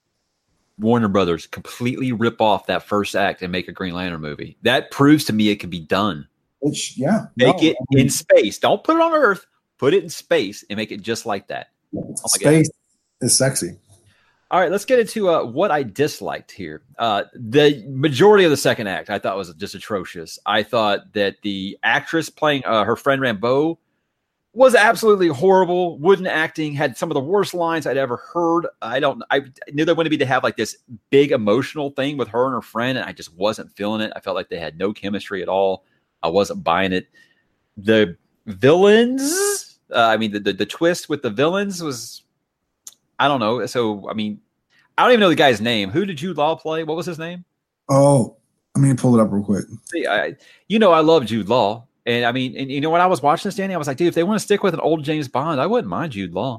Warner Brothers completely rip off that first act and make a Green Lantern movie. That proves to me it can be done. Which, yeah, make no, it I mean, in space. Don't put it on Earth. Put it in space and make it just like that. Oh my space God. is sexy. All right, let's get into uh, what I disliked here. Uh, the majority of the second act I thought was just atrocious. I thought that the actress playing uh, her friend Rambeau was absolutely horrible. Wooden acting, had some of the worst lines I'd ever heard. I don't. I knew they wanted me to have like this big emotional thing with her and her friend, and I just wasn't feeling it. I felt like they had no chemistry at all. I wasn't buying it. The villains, uh, I mean, the, the the twist with the villains was, I don't know. So, I mean, I don't even know the guy's name. Who did Jude Law play? What was his name? Oh, let me pull it up real quick. See, I, you know, I love Jude Law. And I mean, and you know, when I was watching this, Danny, I was like, dude, if they want to stick with an old James Bond, I wouldn't mind Jude Law.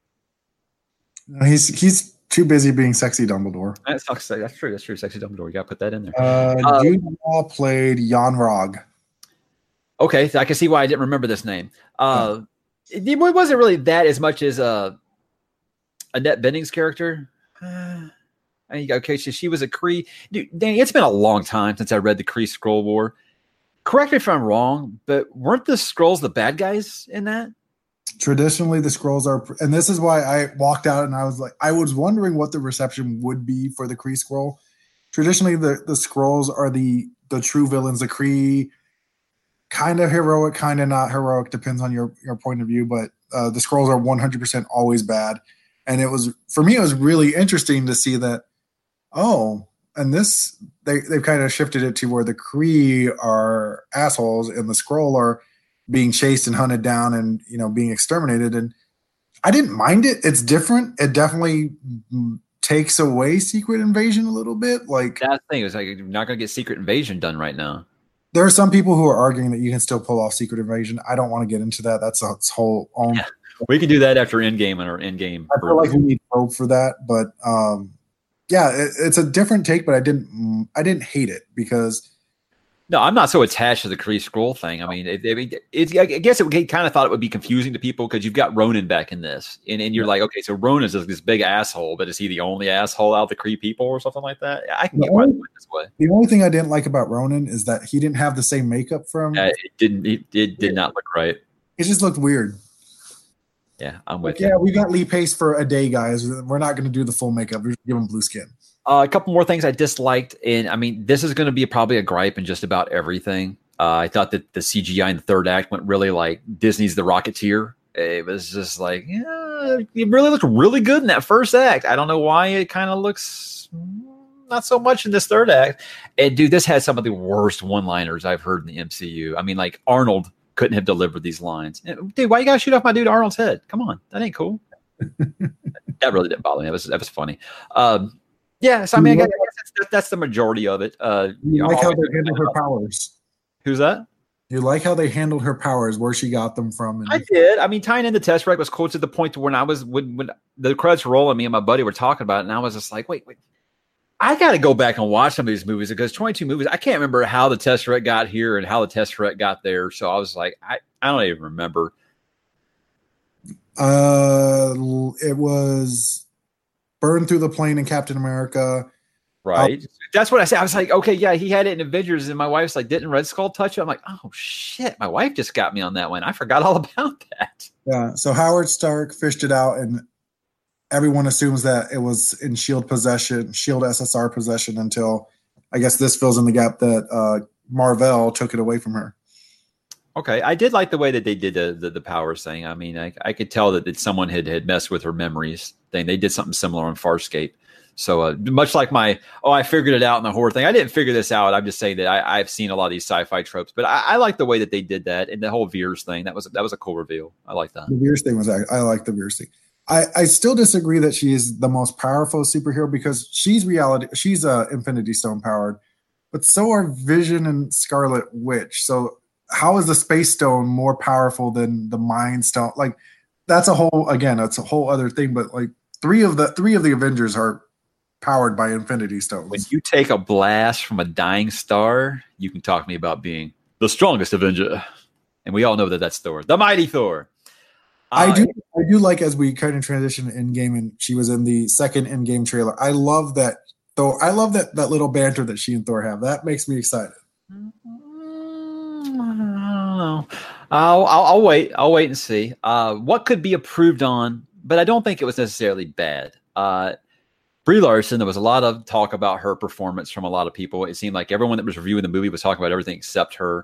No, he's he's too busy being sexy Dumbledore. That's, that's true. That's true. Sexy Dumbledore. You got to put that in there. Uh, Uh, Jude Law played Jan Rog. Okay, so I can see why I didn't remember this name. Uh, it, it wasn't really that as much as uh, Annette Bening's character. Uh, I mean, okay, so she was a Kree. Dude, Danny, it's been a long time since I read the Kree Skrull War. Correct me if I'm wrong, but weren't the Skrulls the bad guys in that? Traditionally, the Skrulls are, and this is why I walked out and I was like, I was wondering what the reception would be for the Kree Skrull. Traditionally, the, the Skrulls are the the true villains. The Kree, kind of heroic, kind of not heroic, depends on your, your point of view, but uh, the Skrulls are one hundred percent always bad. And it was, for me, it was really interesting to see that, oh, and this, they, they've kind of shifted it to where the Kree are assholes and the Skrull are being chased and hunted down and, you know, being exterminated. And I didn't mind it. It's different. It definitely takes away Secret Invasion a little bit. Like, That's the thing. It's like you're not going to get Secret Invasion done right now. there are some people who are arguing that you can still pull off Secret Invasion. I don't want to get into that. That's a its whole own. Yeah. We can do that after Endgame and our Endgame. I feel like we need hope for that, but um, yeah, it, it's a different take. But I didn't, I didn't hate it because No, I'm not so attached to the Kree Skrull thing. I mean, it, it, it, I guess it kind of thought it would be confusing to people because you've got Ronan back in this, and, and you're like, okay, so Ronan's this, this big asshole, but is he the only asshole out of the Kree people or something like that? I can the get why only, they went this way. The only thing I didn't like about Ronan is that he didn't have the same makeup from. Uh, it didn't. It, it did not look right. It just looked weird. Yeah, I'm with like, you. Yeah, we got Lee Pace for a day, guys. We're not going to do the full makeup. We're just give him blue skin. Uh, a couple more things I disliked, and I mean, this is going to be probably a gripe in just about everything. Uh, I thought that the C G I in the third act went really like Disney's The Rocketeer. It was just like, yeah, it really looked really good in that first act. I don't know why it kind of looks not so much in this third act. And dude, this had some of the worst one-liners I've heard in the M C U. I mean, like Arnold couldn't have delivered these lines. Dude, why you gotta shoot off my dude Arnold's head? Come on, that ain't cool. That really didn't bother me. That was that was funny. Um, Yeah, so I mean, I guess that's, that's the majority of it. Uh, you you know, like how they handled her powers? Who's that? You like how they handled her powers, where she got them from? And I did. I mean, tying into Tesseract was cool to the point to when I was when, when the credits were rolling, me and my buddy were talking about it, and I was just like, wait, wait, I got to go back and watch some of these movies because twenty-two movies. I can't remember how the Tesseract got here and how the Tesseract got there. So I was like, I, I don't even remember. Uh, it was burned through the plane in Captain America. Right. Um, That's what I said. I was like, okay, yeah, he had it in Avengers, and my wife's like, didn't Red Skull touch it? I'm like, oh shit, my wife just got me on that one. I forgot all about that. Yeah. So Howard Stark fished it out, and everyone assumes that it was in Shield possession, Shield S S R possession, until I guess this fills in the gap that uh, Marvel took it away from her. Okay, I did like the way that they did the the, the powers thing. I mean, I, I could tell that, that someone had, had messed with her memories thing. They did something similar on Farscape. So uh, much like my, oh, I figured it out in the horror thing. I didn't figure this out. I'm just saying that I, I've seen a lot of these sci-fi tropes, but I, I like the way that they did that, and the whole Veers thing. That was that was a cool reveal. I like that. The Veers thing was I, I like the Veers thing. I, I still disagree that she is the most powerful superhero because she's reality. She's uh, Infinity Stone powered, but so are Vision and Scarlet Witch. So how is the Space Stone more powerful than the Mind Stone? Like that's a whole again, that's a whole other thing. But like three of the three of the Avengers are powered by Infinity Stones. When you take a blast from a dying star, you can talk to me about being the strongest Avenger, and we all know that that's Thor, the mighty Thor. I do, I do like as we kind of transition in game, and she was in the second in game trailer. I love that Thor. I love that that little banter that she and Thor have. That makes me excited. I don't know. I'll, I'll, I'll wait. I'll wait and see. Uh, what could be improved on, but I don't think it was necessarily bad. Uh, Brie Larson, there was a lot of talk about her performance from a lot of people. It seemed like everyone that was reviewing the movie was talking about everything except her.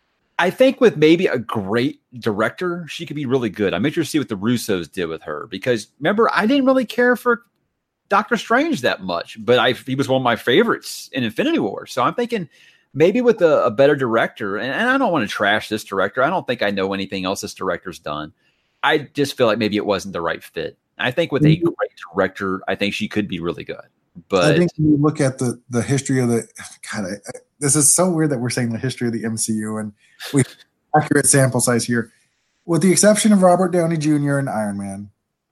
I think with maybe a great director, she could be really good. I'm interested to see what the Russos did with her because remember, I didn't really care for Doctor Strange that much, but I he was one of my favorites in Infinity War. So I'm thinking maybe with a, a better director, and, and I don't want to trash this director. I don't think I know anything else this director's done. I just feel like maybe it wasn't the right fit. I think with a great director, I think she could be really good. But I think when you look at the the history of the God, I, I, this is so weird that we're saying the history of the M C U and we accurate sample size here. With the exception of Robert Downey Junior and Iron Man,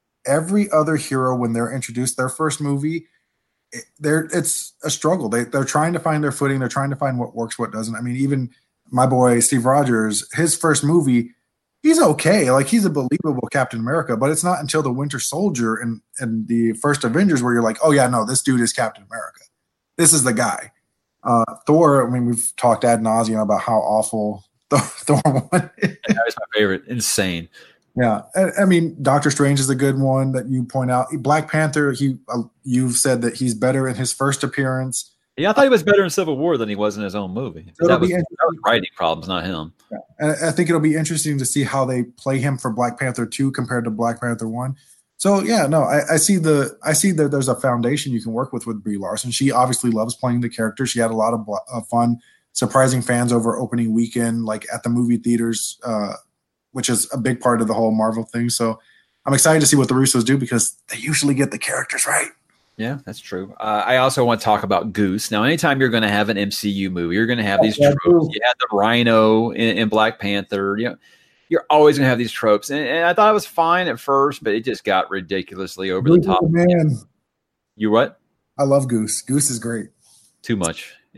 every other hero when they're introduced their first movie, it, they're it's a struggle. They they're trying to find their footing. They're trying to find what works, what doesn't. I mean, even my boy Steve Rogers, his first movie. He's okay. Like he's a believable Captain America, but it's not until the Winter Soldier and, and the first Avengers where you're like, oh yeah, no, this dude is Captain America. This is the guy. Uh, Thor, I mean, we've talked ad nauseum about how awful Thor one is. That was my favorite. Insane. Yeah. I, I mean, Doctor Strange is a good one that you point out. Black Panther, he uh, you've said that he's better in his first appearance. Yeah, I thought he was better in Civil War than he was in his own movie. So that, was, that was writing problems, not him. Yeah. And I think it'll be interesting to see how they play him for Black Panther two compared to Black Panther one. So yeah, no, I, I see the I see that there's a foundation you can work with with Brie Larson. She obviously loves playing the character. She had a lot of uh, fun, surprising fans over opening weekend, like at the movie theaters, uh, which is a big part of the whole Marvel thing. So I'm excited to see what the Russos do because they usually get the characters right. Yeah, that's true. Uh, I also want to talk about Goose. Now, anytime you're going to have an M C U movie, you're going to have these yeah, tropes. You had the Rhino in, in Black Panther. You know, you're always going to have these tropes. And, and I thought it was fine at first, but it just got ridiculously over Goose the top. Man. You what? I love Goose. Goose is great. Too much.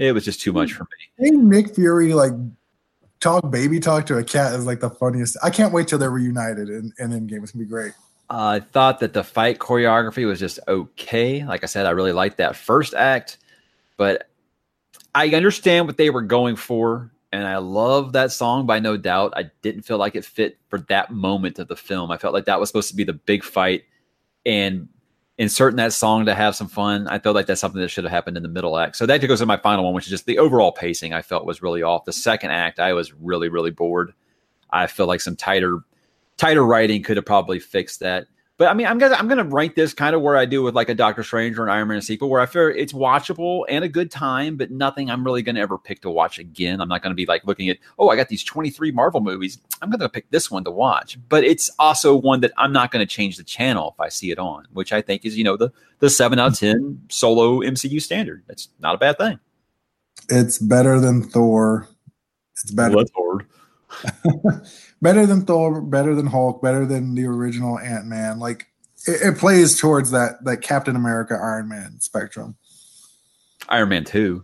It was just too much for me. Seeing Nick Fury like talk baby talk to a cat is like the funniest. I can't wait till they're reunited in, in Endgame. It's gonna be great. Uh, I thought that the fight choreography was just okay. Like I said, I really liked that first act, but I understand what they were going for, and I love that song by No Doubt. I didn't feel like it fit for that moment of the film. I felt like that was supposed to be the big fight, and inserting that song to have some fun, I felt like that's something that should have happened in the middle act. So that goes to my final one, which is just the overall pacing I felt was really off. The second act, I was really, really bored. I feel like some tighter tighter writing could have probably fixed that. But I mean, I'm gonna I'm gonna rank this kind of where I do with like a Doctor Strange or an Iron Man sequel, where I feel it's watchable and a good time, but nothing I'm really gonna ever pick to watch again. I'm not gonna be like looking at, oh, I got these twenty-three Marvel movies, I'm gonna pick this one to watch. But it's also one that I'm not gonna change the channel if I see it on, which I think is, you know, the the seven out of ten solo M C U standard. That's not a bad thing. It's better than Thor. It's better. Well, that's hard. Better than Thor, better than Hulk, better than the original Ant-Man. Like it, it plays towards that that Captain America, Iron Man spectrum. Iron Man two.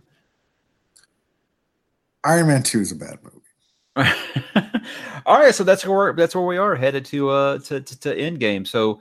Iron Man two is a bad movie. All right, so that's where that's where we are headed to uh to to, to Endgame. So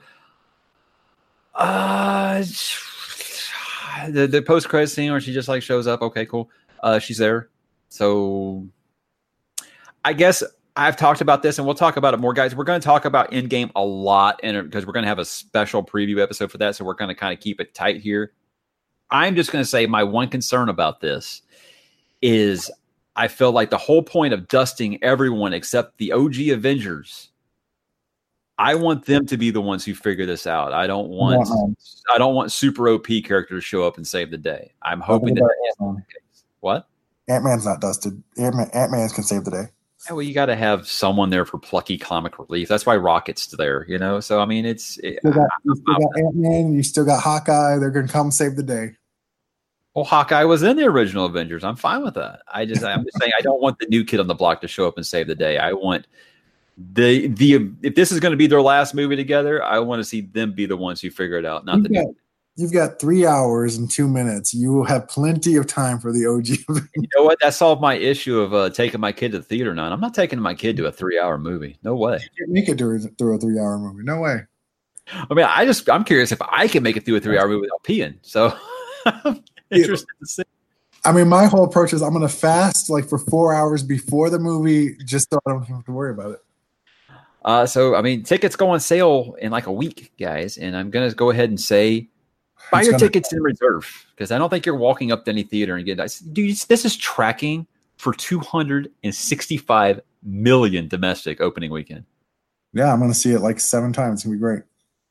uh the the post credit scene where she just like shows up. Okay, cool. Uh, she's there. So I guess I've talked about this, and we'll talk about it more, guys. We're going to talk about Endgame a lot, and because we're going to have a special preview episode for that, so we're going to kind of keep it tight here. I'm just going to say my one concern about this is I feel like the whole point of dusting everyone except the O G Avengers, I want them to be the ones who figure this out. I don't want wow. I don't want super O P characters to show up and save the day. I'm hoping that that's not the case. What? Ant-Man's not dusted. Ant-Man, Ant-Man can save the day. Yeah, well, you got to have someone there for plucky comic relief. That's why Rocket's there, you know? So, I mean, it's... It, you still got, you still got Ant-Man, you still got Hawkeye. They're going to come save the day. Well, Hawkeye was in the original Avengers. I'm fine with that. I just, I'm just saying I don't want the new kid on the block to show up and save the day. I want the... the if this is going to be their last movie together, I want to see them be the ones who figure it out, not you've the got, new You've got three hours and two minutes. You will have plenty of time for the O G. You know what? That solved my issue of uh, taking my kid to the theater now. I'm not taking my kid to a three-hour movie. No way. You can't make it through, through a three-hour movie. No way. I mean, I just I'm curious if I can make it through a three-hour movie without peeing. So I'm interested yeah. to see. I mean, my whole approach is I'm going to fast like for four hours before the movie, just so I don't have to worry about it. Uh, so I mean, tickets go on sale in like a week, guys, and I'm going to go ahead and say. Buy your tickets in reserve because I don't think you're walking up to any theater and get nice. Dude, this is tracking for two hundred sixty-five million domestic opening weekend. Yeah, I'm going to see it like seven times. It's going to be great.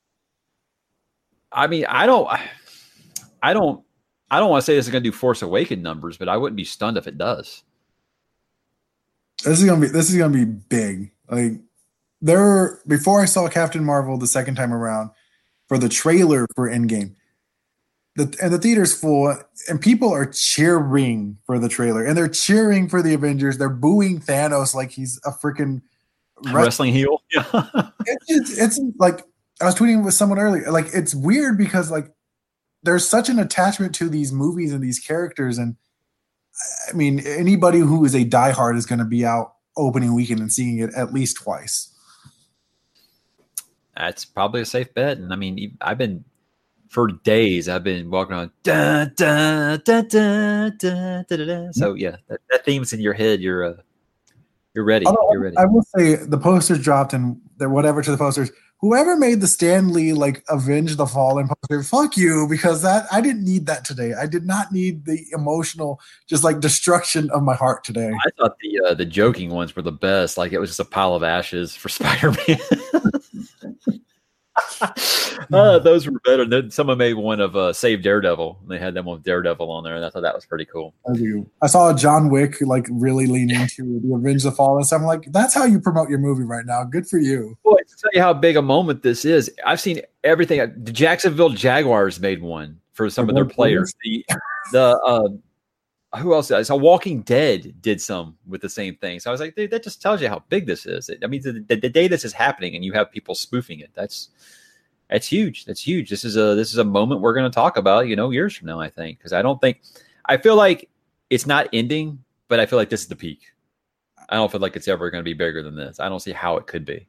I mean, I don't, I don't, I don't want to say this is going to do Force Awakens numbers, but I wouldn't be stunned if it does. This is going to be, this is going to be big. Like there, before I saw Captain Marvel the second time around for the trailer for Endgame, The, and the theater's full, and people are cheering for the trailer, and they're cheering for the Avengers. They're booing Thanos like he's a freaking wrestling heel. Yeah, it's, it's like I was tweeting with someone earlier. Like it's weird because like there's such an attachment to these movies and these characters, and I mean anybody who is a diehard is going to be out opening weekend and seeing it at least twice. That's probably a safe bet, and I mean I've been. For days, I've been walking around. Da, da, da, da, da, da, da. So yeah, that, that theme's in your head. You're uh, you're ready. Although, you're ready. I will say the posters dropped and there whatever to the posters. Whoever made the Stan Lee like Avenge the Fallen poster, fuck you, because that I didn't need that today. I did not need the emotional, just like destruction of my heart today. I thought the uh, the joking ones were the best. Like it was just a pile of ashes for Spider-Man. uh, those were better. Then someone made one of uh, Save Daredevil. They had them with Daredevil on there, and I thought that was pretty cool. I do. I saw John Wick like really lean into the Avenge the Fallen. So I'm like, that's how you promote your movie right now. Good for you. Boy, to tell you how big a moment this is, I've seen everything. The Jacksonville Jaguars made one for some of their players. The the uh, who else? So Walking Dead did some with the same thing. So I was like, dude, that just tells you how big this is. I mean, the, the, the day this is happening and you have people spoofing it, that's that's huge. That's huge. This is a this is a moment we're going to talk about, you know, years from now, I think, because I don't think I feel like it's not ending, but I feel like this is the peak. I don't feel like it's ever going to be bigger than this. I don't see how it could be.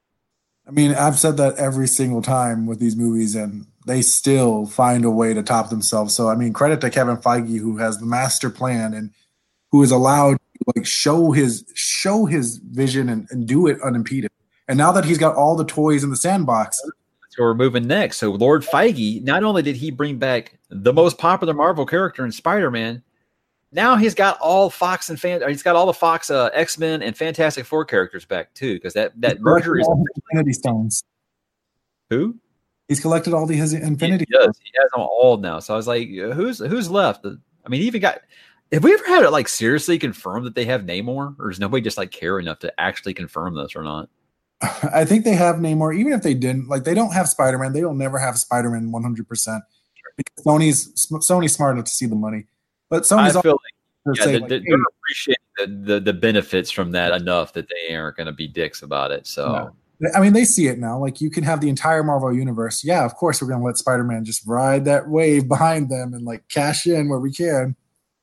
I mean, I've said that every single time with these movies, and they still find a way to top themselves. So, I mean, credit to Kevin Feige, who has the master plan and who is allowed to like show his show his vision and, and do it unimpeded. And now that he's got all the toys in the sandbox, that's where we're moving next. So, Lord Feige, not only did he bring back the most popular Marvel character in Spider-Man, now he's got all Fox and fan. He's got all the Fox uh, X-Men and Fantastic Four characters back too, because that that merger is Infinity Stones. Who? He's collected all the his Infinity. He does. He has them all now. So I was like, who's who's left? I mean, he even got. Have we ever had it like seriously confirmed that they have Namor, or does nobody just like care enough to actually confirm this or not? I think they have Namor. Even if they didn't, like they don't have Spider-Man. They will never have Spider-Man one hundred percent because Sony's Sony's smart enough to see the money. But Sony's I feel like, yeah, say, they're, like, they're hey, appreciating the, the, the benefits from that enough that they aren't going to be dicks about it. So, no. I mean, they see it now. Like, you can have the entire Marvel universe. Yeah, of course, we're going to let Spider-Man just ride that wave behind them and like cash in where we can.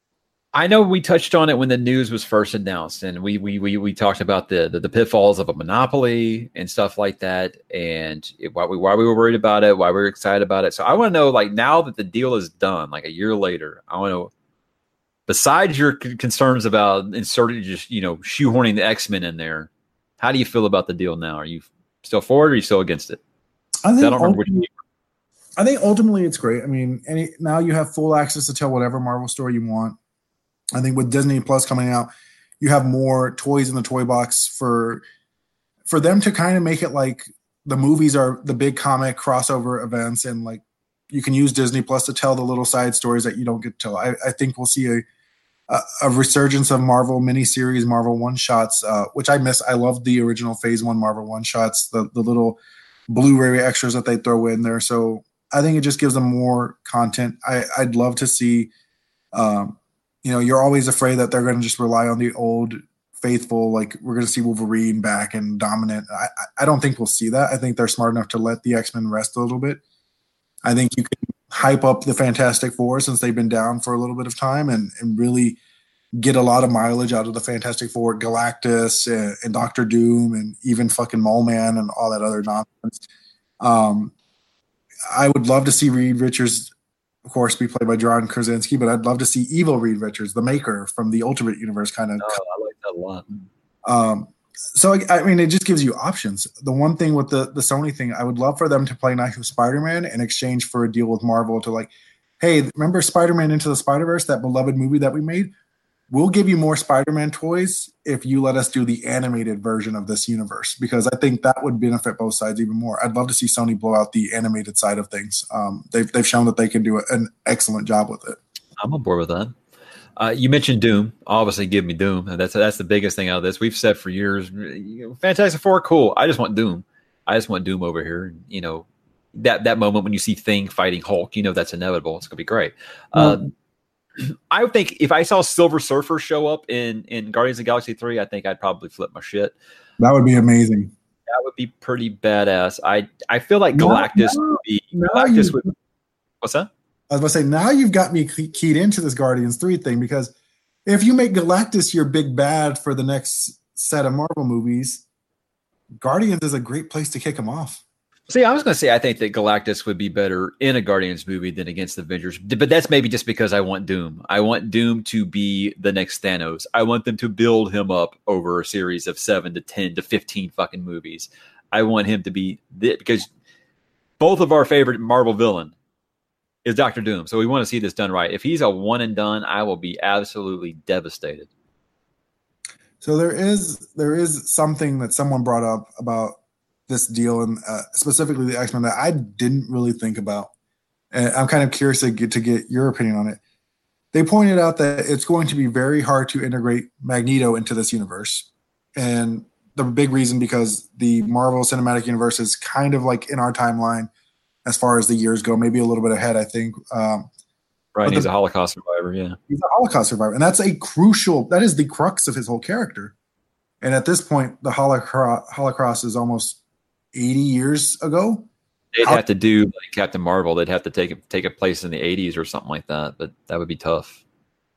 I know we touched on it when the news was first announced, and we we we, we talked about the, the the pitfalls of a monopoly and stuff like that, and it, why we why we were worried about it, why we were excited about it. So I want to know, like, now that the deal is done, like a year later, I want to know, besides your c- concerns about inserting, just you know, shoehorning the X-Men in there, how do you feel about the deal now? Are you still for it, or are you still against it? I think I don't remember which. I think ultimately it's great. I mean, any now you have full access to tell whatever Marvel story you want. I think with Disney Plus coming out, you have more toys in the toy box for for them to kind of make it like the movies are the big comic crossover events, and like you can use Disney Plus to tell the little side stories that you don't get to tell. I, I think we'll see a, a a resurgence of Marvel miniseries, Marvel one shots, uh, which I miss. I love the original Phase One Marvel one shots, the the little Blu-ray extras that they throw in there. So I think it just gives them more content. I, I'd love to see. Um, You know, you're always afraid that they're going to just rely on the old faithful, like we're going to see Wolverine back and dominant. I, I don't think we'll see that. I think they're smart enough to let the X-Men rest a little bit. I think you can hype up the Fantastic Four since they've been down for a little bit of time and, and really get a lot of mileage out of the Fantastic Four, Galactus and, and Doctor Doom and even fucking Mole Man and all that other nonsense. Um, I would love to see Reed Richards, of course, be played by John Krasinski, but I'd love to see evil Reed Richards, the Maker from the Ultimate Universe, kind of. Oh, I like that a lot. Um, so, I mean, it just gives you options. The one thing with the, the Sony thing, I would love for them to play nice with Spider-Man in exchange for a deal with Marvel to like, hey, remember Spider-Man Into the Spider-Verse, that beloved movie that we made? We'll give you more Spider-Man toys if you let us do the animated version of this universe, because I think that would benefit both sides even more. I'd love to see Sony blow out the animated side of things. Um, they've they've shown that they can do an excellent job with it. I'm on board with that. Uh, you mentioned Doom. Obviously, give me Doom. That's that's the biggest thing out of this. We've said for years, you know, Fantastic Four, cool. I just want Doom. I just want Doom over here. You know, that that moment when you see Thing fighting Hulk, you know that's inevitable. It's gonna be great. Mm-hmm. Uh, I would think if I saw Silver Surfer show up in, in Guardians of the Galaxy three, I think I'd probably flip my shit. That would be amazing. That would be pretty badass. I I feel like Galactus now, would be now Galactus you, would. What's that? I was going to say, now you've got me keyed into this Guardians three thing, because if you make Galactus your big bad for the next set of Marvel movies, Guardians is a great place to kick him off. See, I was going to say I think that Galactus would be better in a Guardians movie than against the Avengers, but that's maybe just because I want Doom. I want Doom to be the next Thanos. I want them to build him up over a series of seven to ten to fifteen fucking movies. I want him to be the, because both of our favorite Marvel villain is Doctor Doom, so we want to see this done right. If he's a one and done, I will be absolutely devastated. So there is there is something that someone brought up about this deal, and uh, specifically the X-Men, that I didn't really think about. And I'm kind of curious to get, to get your opinion on it. They pointed out that it's going to be very hard to integrate Magneto into this universe. And the big reason, because the Marvel Cinematic Universe is kind of like in our timeline as far as the years go, maybe a little bit ahead, I think. Um, right, he's the, a Holocaust survivor, yeah. He's a Holocaust survivor. And that's a crucial, that is the crux of his whole character. And at this point, the Holocaust, Holocaust is almost eighty years ago. They'd How- have to do like Captain Marvel. They'd have to take take a place in the eighties or something like that, but that would be tough.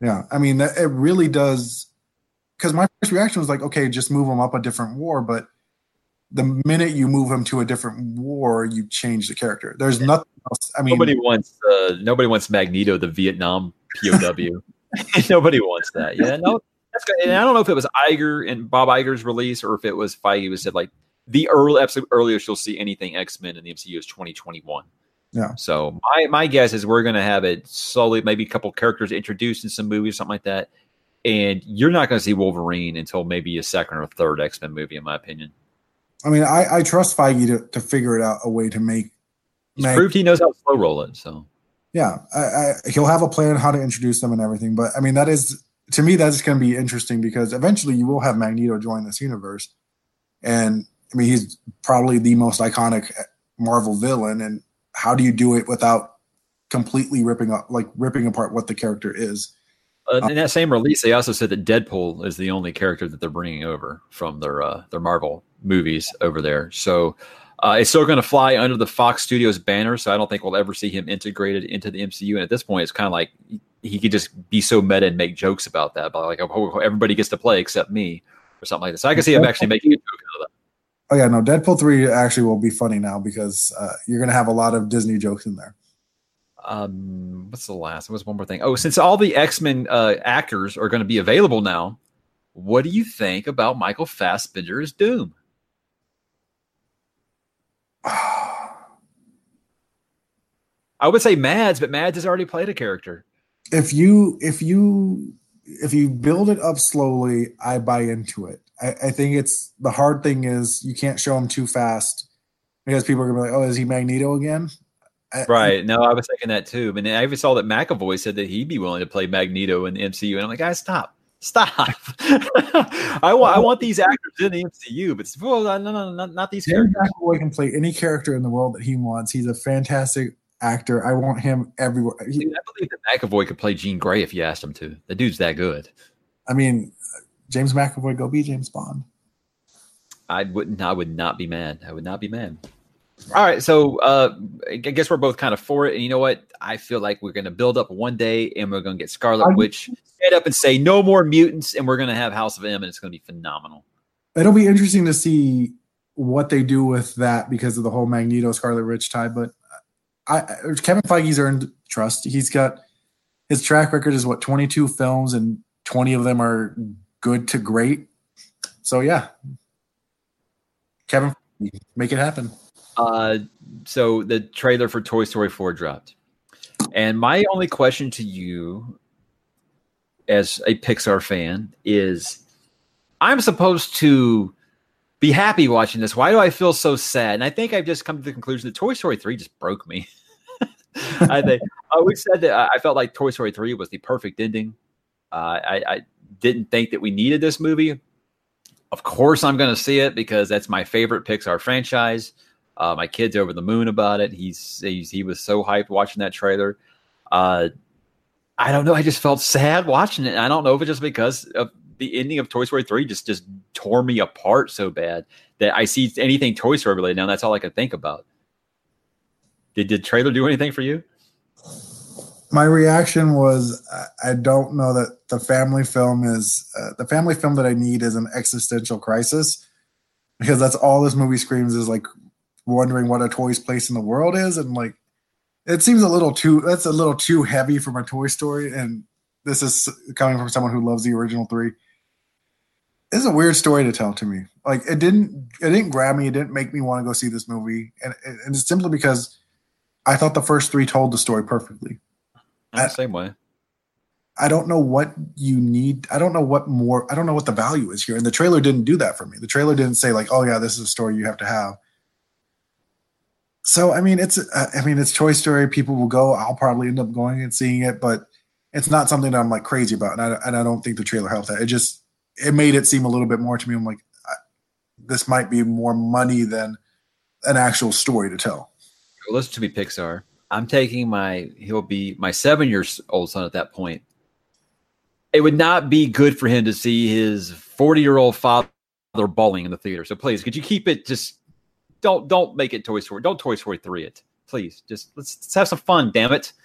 Yeah, I mean, it really does. Because my first reaction was like, okay, just move him up a different war. But the minute you move him to a different war, you change the character. There's nothing else. I mean, nobody wants uh, nobody wants Magneto, the Vietnam P O W. Nobody wants that. Yeah, no, that's good. And I don't know if it was Iger and Bob Iger's release or if it was Feige who said like the early absolute earliest you'll see anything X-Men in the M C U is twenty twenty-one. Yeah. So my my guess is we're going to have it slowly, maybe a couple characters introduced in some movies, something like that. And you're not going to see Wolverine until maybe a second or third X-Men movie, in my opinion. I mean, I, I trust Feige to, to figure it out a way to make. He's make, proved he knows how to slow roll it. So yeah, I, I, he'll have a plan how to introduce them and everything. But I mean, that is to me that's going to be interesting because eventually you will have Magneto join this universe, and I mean he's probably the most iconic Marvel villain. And how do you do it without completely ripping up, like ripping apart what the character is? Uh, in that same release, they also said that Deadpool is the only character that they're bringing over from their uh, their Marvel movies over there. So uh, it's still going to fly under the Fox Studios banner. So I don't think we'll ever see him integrated into the M C U. And at this point, it's kind of like he could just be so meta and make jokes about that. But like, oh, everybody gets to play except me or something like that. So I can see him actually making a joke out of that. Oh yeah, no, Deadpool three actually will be funny now because uh, you're going to have a lot of Disney jokes in there. Um, what's the last? What's one more thing? Oh, since all the X-Men uh, actors are going to be available now, what do you think about Michael Fassbender as Doom? I would say Mads, but Mads has already played a character. If you if you if you build it up slowly, I buy into it. I, I think it's the hard thing is you can't show him too fast because people are gonna be like, "Oh, is he Magneto again?" Right. No, I was thinking that too. But I even saw that McAvoy said that he'd be willing to play Magneto in the M C U. And I'm like, guys, stop. Stop. I, want, I want these actors in the M C U, but well, no, no, no, not these James characters. McAvoy can play any character in the world that he wants. He's a fantastic actor. I want him everywhere. He, Dude, I believe that McAvoy could play Jean Grey if you asked him to. The dude's that good. I mean, James McAvoy, go be James Bond. I wouldn't. I would not be mad. I would not be mad. All right, so uh, I guess we're both kind of for it. And you know what? I feel like we're going to build up one day and we're going to get Scarlet Witch stand up and say no more mutants, and we're going to have House of M, and it's going to be phenomenal. It'll be interesting to see what they do with that because of the whole Magneto Scarlet Witch tie. But I, Kevin Feige's earned trust. He's got his track record is what twenty-two films, and twenty of them are good to great. So yeah, Kevin, make it happen. Uh, so the trailer for Toy Story four dropped. And my only question to you as a Pixar fan is I'm supposed to be happy watching this. Why do I feel so sad? And I think I've just come to the conclusion that Toy Story three just broke me. I think I always said that I felt like Toy Story three was the perfect ending. Uh, I, I didn't think that we needed this movie. Of course, I'm going to see it because that's my favorite Pixar franchise. Uh, my kid's over the moon about it. He's, he's he was so hyped watching that trailer. Uh, I don't know. I just felt sad watching it. I don't know if it's just because of the ending of Toy Story three just just tore me apart so bad that I see anything Toy Story related now. That's all I can think about. Did did trailer do anything for you? My reaction was I don't know that the family film is uh, the family film that I need is an existential crisis because that's all this movie screams is like wondering what a toy's place in the world is, and like it seems a little too that's a little too heavy for my Toy Story, and this is coming from someone who loves the original three. It's a weird story to tell to me. Like it didn't it didn't grab me, it didn't make me want to go see this movie, and, and it's simply because I thought the first three told the story perfectly. I'm the same way. I don't know what you need. I don't know what more. I don't know what the value is here, and the trailer didn't do that for me. The trailer didn't say like, "Oh yeah, this is a story you have to have." So I mean, it's uh, I mean, it's Toy Story. People will go. I'll probably end up going and seeing it, but it's not something that I'm like crazy about, and I, and I don't think the trailer helped that. It just it made it seem a little bit more to me. I'm like, I, this might be more money than an actual story to tell. Well, listen to me, Pixar. I'm taking my he'll be my seven years old son at that point. It would not be good for him to see his forty year old father bawling in the theater. So please, could you keep it just. Don't don't make it Toy Story. Don't Toy Story three it, please. Just let's, let's have some fun. Damn it!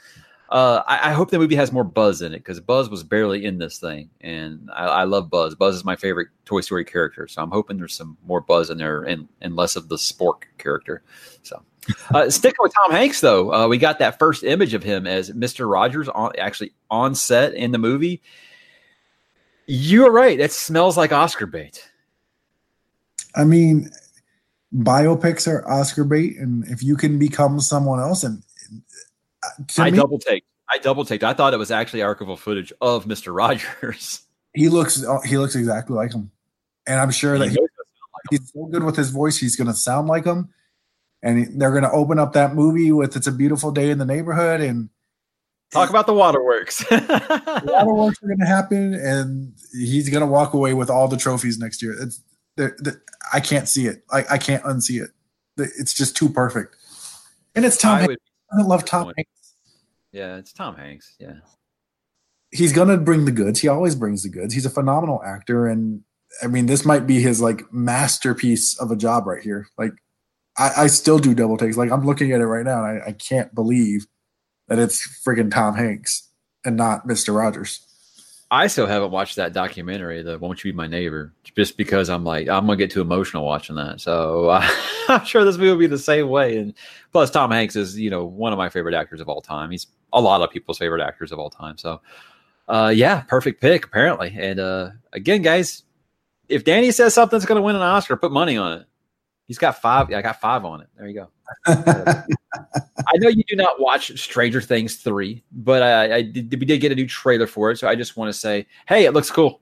Uh, I, I hope the movie has more Buzz in it because Buzz was barely in this thing, and I, I love Buzz. Buzz is my favorite Toy Story character, so I'm hoping there's some more Buzz in there and, and less of the Spork character. So, uh, sticking with Tom Hanks, though, uh, we got that first image of him as Mister Rogers on actually on set in the movie. You're right; it smells like Oscar bait. I mean, biopics are Oscar bait, and if you can become someone else, and I me, double take. I double take. I thought it was actually archival footage of Mister Rogers. He looks. He looks exactly like him, and I'm sure that he, like he's so good with his voice. He's going to sound like him, and they're going to open up that movie with "It's a Beautiful Day in the Neighborhood" and talk about the waterworks. The waterworks are going to happen, and he's going to walk away with all the trophies next year. It's. They're, they're, I can't see it. I, I can't unsee it. It's just too perfect, and it's Tom. I Hanks. I love Tom Hanks. Yeah, it's Tom Hanks. Yeah. He's going to bring the goods. He always brings the goods. He's a phenomenal actor. And I mean, this might be his like masterpiece of a job right here. Like I, I still do double takes. Like I'm looking at it right now and I, I can't believe that it's friggin' Tom Hanks and not Mister Rogers. I still haven't watched that documentary, the Won't You Be My Neighbor, just because I'm like, I'm going to get too emotional watching that. So uh, I'm sure this movie will be the same way. And plus Tom Hanks is, you know, one of my favorite actors of all time. He's a lot of people's favorite actors of all time. So uh, yeah, perfect pick apparently. And uh, again, guys, if Danny says something's going to win an Oscar, put money on it. He's got five. I got five on it. There you go. I know you do not watch Stranger Things three, but I, I did, we did get a new trailer for it. So I just want to say, hey, it looks cool.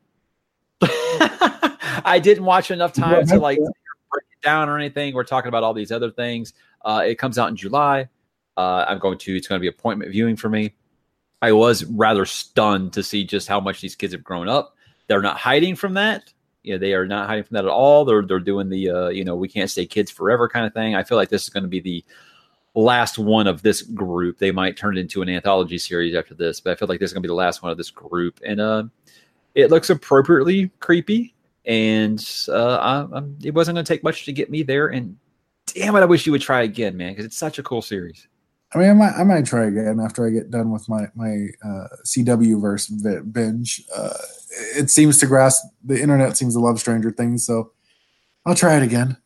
I didn't watch enough time to like break it down or anything. We're talking about all these other things. Uh, it comes out in July. Uh, I'm going to, it's going to be appointment viewing for me. I was rather stunned to see just how much these kids have grown up. They're not hiding from that. You know, they are not hiding from that at all. They're they're doing the uh, you know, we can't stay kids forever kind of thing. I feel like this is going to be the last one of this group. They might turn it into an anthology series after this, but I feel like this is going to be the last one of this group. And uh, it looks appropriately creepy. And uh, I, I'm, it wasn't going to take much to get me there. And damn it, I wish you would try again, man, because it's such a cool series. I mean, I might, I might try again after I get done with my my uh, C W verse binge. Uh, it seems to grasp the internet seems to love Stranger Things, so I'll try it again.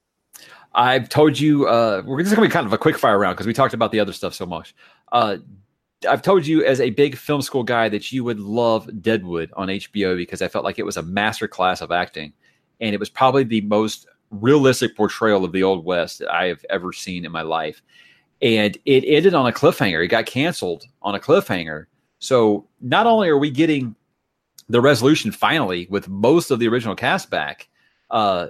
I've told you uh, we're just going to be kind of a quick fire round because we talked about the other stuff so much. Uh, I've told you as a big film school guy that you would love Deadwood on H B O because I felt like it was a master class of acting, and it was probably the most realistic portrayal of the Old West that I have ever seen in my life. And it ended on a cliffhanger. It got canceled on a cliffhanger. So not only are we getting the resolution finally with most of the original cast back, uh,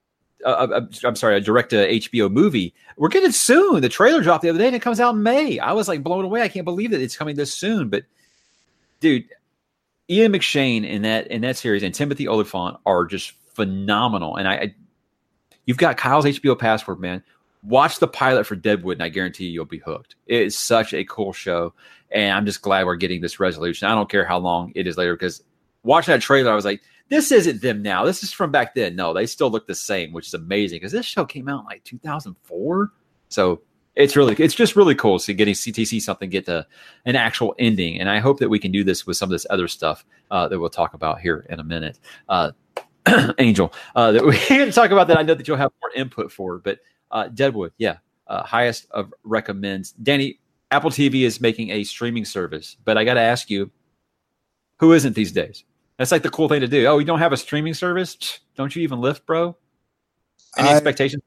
uh, I'm sorry, a direct to H B O movie, we're getting soon. The trailer dropped the other day and it comes out in May. I was like blown away. I can't believe that it's coming this soon. But dude, Ian McShane in that in that series and Timothy Olyphant are just phenomenal. And I, I you've got Kyle's H B O password, man. Watch the pilot for Deadwood, and I guarantee you you'll be hooked. It is such a cool show, and I'm just glad we're getting this resolution. I don't care how long it is later, because watching that trailer, I was like, this isn't them now. This is from back then. No, they still look the same, which is amazing, because this show came out in like two thousand four. So it's really, it's just really cool to getting C T C something get to an actual ending, and I hope that we can do this with some of this other stuff uh, that we'll talk about here in a minute. Uh, Angel, uh, that we're going to talk about that. I know that you'll have more input for, but Uh, Deadwood, yeah, uh, highest of recommends. Danny, Apple T V is making a streaming service, but I got to ask you, who isn't these days? That's like the cool thing to do. Oh, you don't have a streaming service? Don't you even lift, bro? Any I, expectations?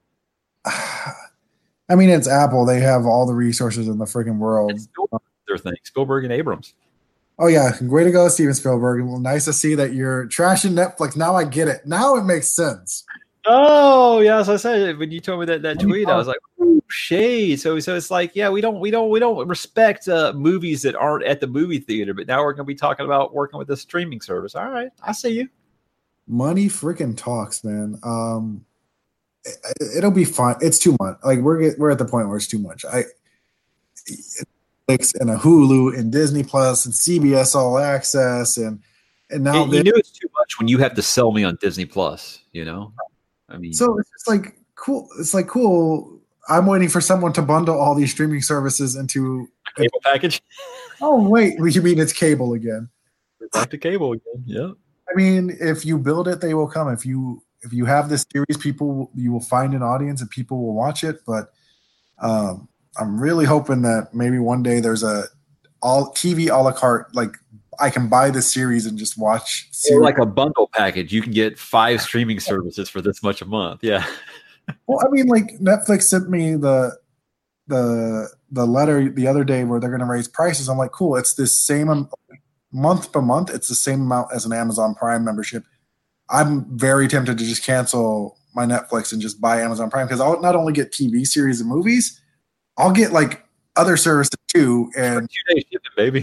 I mean, it's Apple. They have all the resources in the freaking world. It's Spielberg, their thing. Spielberg and Abrams. Oh, yeah. Way to go, Steven Spielberg. Well, nice to see that you're trashing Netflix. Now I get it. Now it makes sense. Oh, yeah. So I said when you told me that, that tweet, I was like, "Ooh, shade." So, so it's like, yeah, we don't, we don't, we don't respect uh, movies that aren't at the movie theater, but now we're going to be talking about working with a streaming service. All right, I see you. Money freaking talks, man. Um, it, it'll be fun. It's too much. Like we're we're at the point where it's too much. I, Netflix and a Hulu and Disney Plus and C B S All Access and and now and you knew it's too much when you have to sell me on Disney Plus. You know. I mean, so it's just like cool. It's like cool. I'm waiting for someone to bundle all these streaming services into a cable package. Oh wait, you mean it's cable again? Back to cable again. Yeah. I mean, if you build it, they will come. If you if you have this series, people you will find an audience and people will watch it. But um, I'm really hoping that maybe one day there's a all T V a la carte. Like I can buy this series and just watch. Or like a bundle package. You can get five streaming services for this much a month. Yeah. Well, I mean, like Netflix sent me the the the letter the other day where they're going to raise prices. I'm like, cool. It's this same um, month by month. It's the same amount as an Amazon Prime membership. I'm very tempted to just cancel my Netflix and just buy Amazon Prime because I'll not only get T V series and movies, I'll get like other services too. And two days shipping, baby.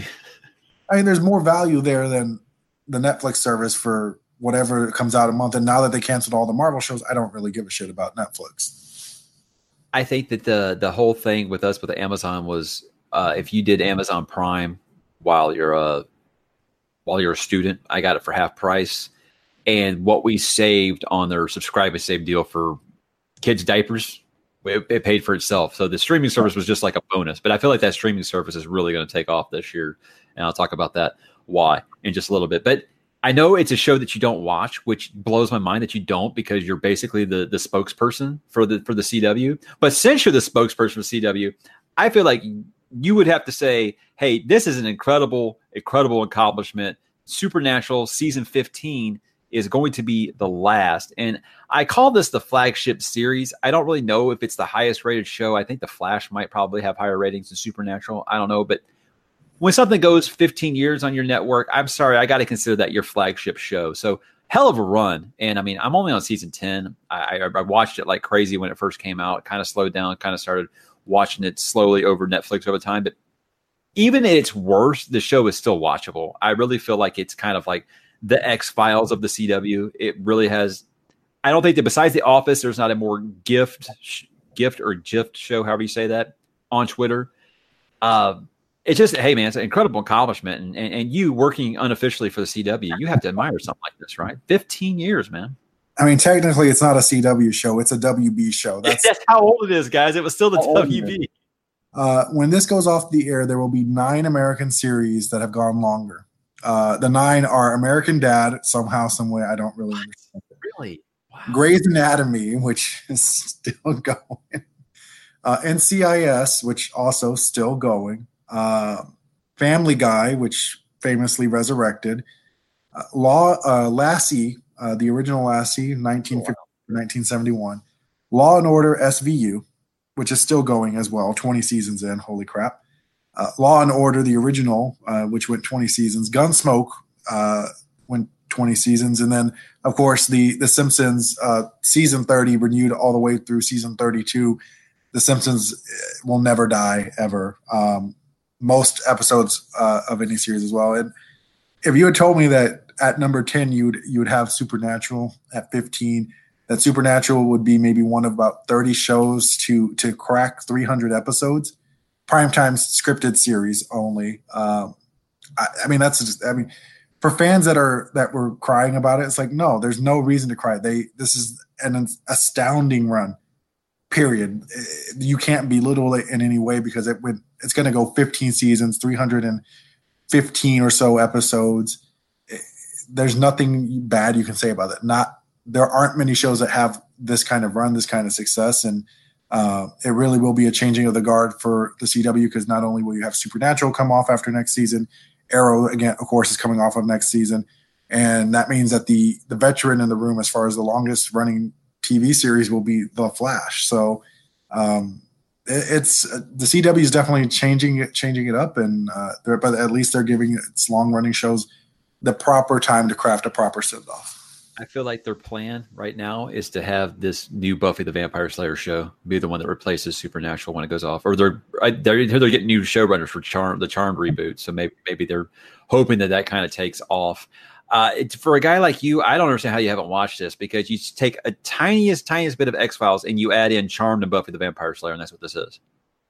I mean, there's more value there than the Netflix service for whatever comes out a month. And now that they canceled all the Marvel shows, I don't really give a shit about Netflix. I think that the the whole thing with us with Amazon was uh, if you did Amazon Prime while you're a while you're a student, I got it for half price. And what we saved on their subscribe and save deal for kids' diapers, it, it paid for itself. So the streaming service was just like a bonus. But I feel like that streaming service is really going to take off this year. And I'll talk about that why in just a little bit. But I know it's a show that you don't watch, which blows my mind that you don't because you're basically the the spokesperson for the for the C W. But since you're the spokesperson for C W, I feel like you would have to say, hey, this is an incredible, incredible accomplishment. Supernatural season fifteen is going to be the last. And I call this the flagship series. I don't really know if it's the highest rated show. I think The Flash might probably have higher ratings than Supernatural. I don't know. But when something goes fifteen years on your network, I'm sorry, I got to consider that your flagship show. So hell of a run. And I mean, I'm only on season ten. I, I, I watched it like crazy when it first came out, kind of slowed down, kind of started watching it slowly over Netflix over time. But even at its worst, the show is still watchable. I really feel like it's kind of like the X-Files of the C W. It really has, I don't think that besides The Office, there's not a more gift, gift or gift show, however you say that, on Twitter. Uh, it's just, hey man, it's an incredible accomplishment. And, and, and you working unofficially for the C W, you have to admire something like this, right? fifteen years, man. I mean, technically it's not a C W show. It's a W B show. That's, That's how old it is, guys. It was still the W B. Uh, when this goes off the air, there will be nine American series that have gone longer. Uh, the nine are American Dad, somehow, some way. I don't really understand it. Really? Wow. Grey's Anatomy, which is still going. Uh, N C I S, which also still going. Uh, Family Guy, which famously resurrected. Uh, Law uh, Lassie, uh, the original Lassie, nineteen fifty, nineteen seventy-one. Law and Order S V U, which is still going as well, twenty seasons in. Holy crap. Uh, Law and Order, the original, uh, which went twenty seasons. Gunsmoke uh, went twenty seasons. And then, of course, the The Simpsons uh, season thirty renewed all the way through season thirty-two. The Simpsons will never die, ever. Um, most episodes uh, of any series as well. And if you had told me that at number ten you would you would have Supernatural at fifteen, that Supernatural would be maybe one of about thirty shows to to crack three hundred episodes, primetime scripted series only. Um, I, I mean, that's just, I mean, for fans that are, that were crying about it, it's like, no, there's no reason to cry. They, this is an astounding run, period. You can't belittle it in any way because it would, it's going to go fifteen seasons, three hundred fifteen or so episodes. There's nothing bad you can say about it. Not, there aren't many shows that have this kind of run, this kind of success. And, Uh, it really will be a changing of the guard for the C W because not only will you have Supernatural come off after next season, Arrow, again, of course, is coming off of next season. And that means that the the veteran in the room as far as the longest running T V series will be The Flash. So um, it, it's uh, the C W is definitely changing it, changing it up. And uh, but at least they're giving its long running shows the proper time to craft a proper send-off. I feel like their plan right now is to have this new Buffy the Vampire Slayer show be the one that replaces Supernatural when it goes off. Or they're they're, they're getting new showrunners for Charm, the Charmed reboot. So maybe maybe they're hoping that that kind of takes off. Uh, it, for a guy like you, I don't understand how you haven't watched this because you take a tiniest, tiniest bit of X-Files and you add in Charmed and Buffy the Vampire Slayer, and that's what this is.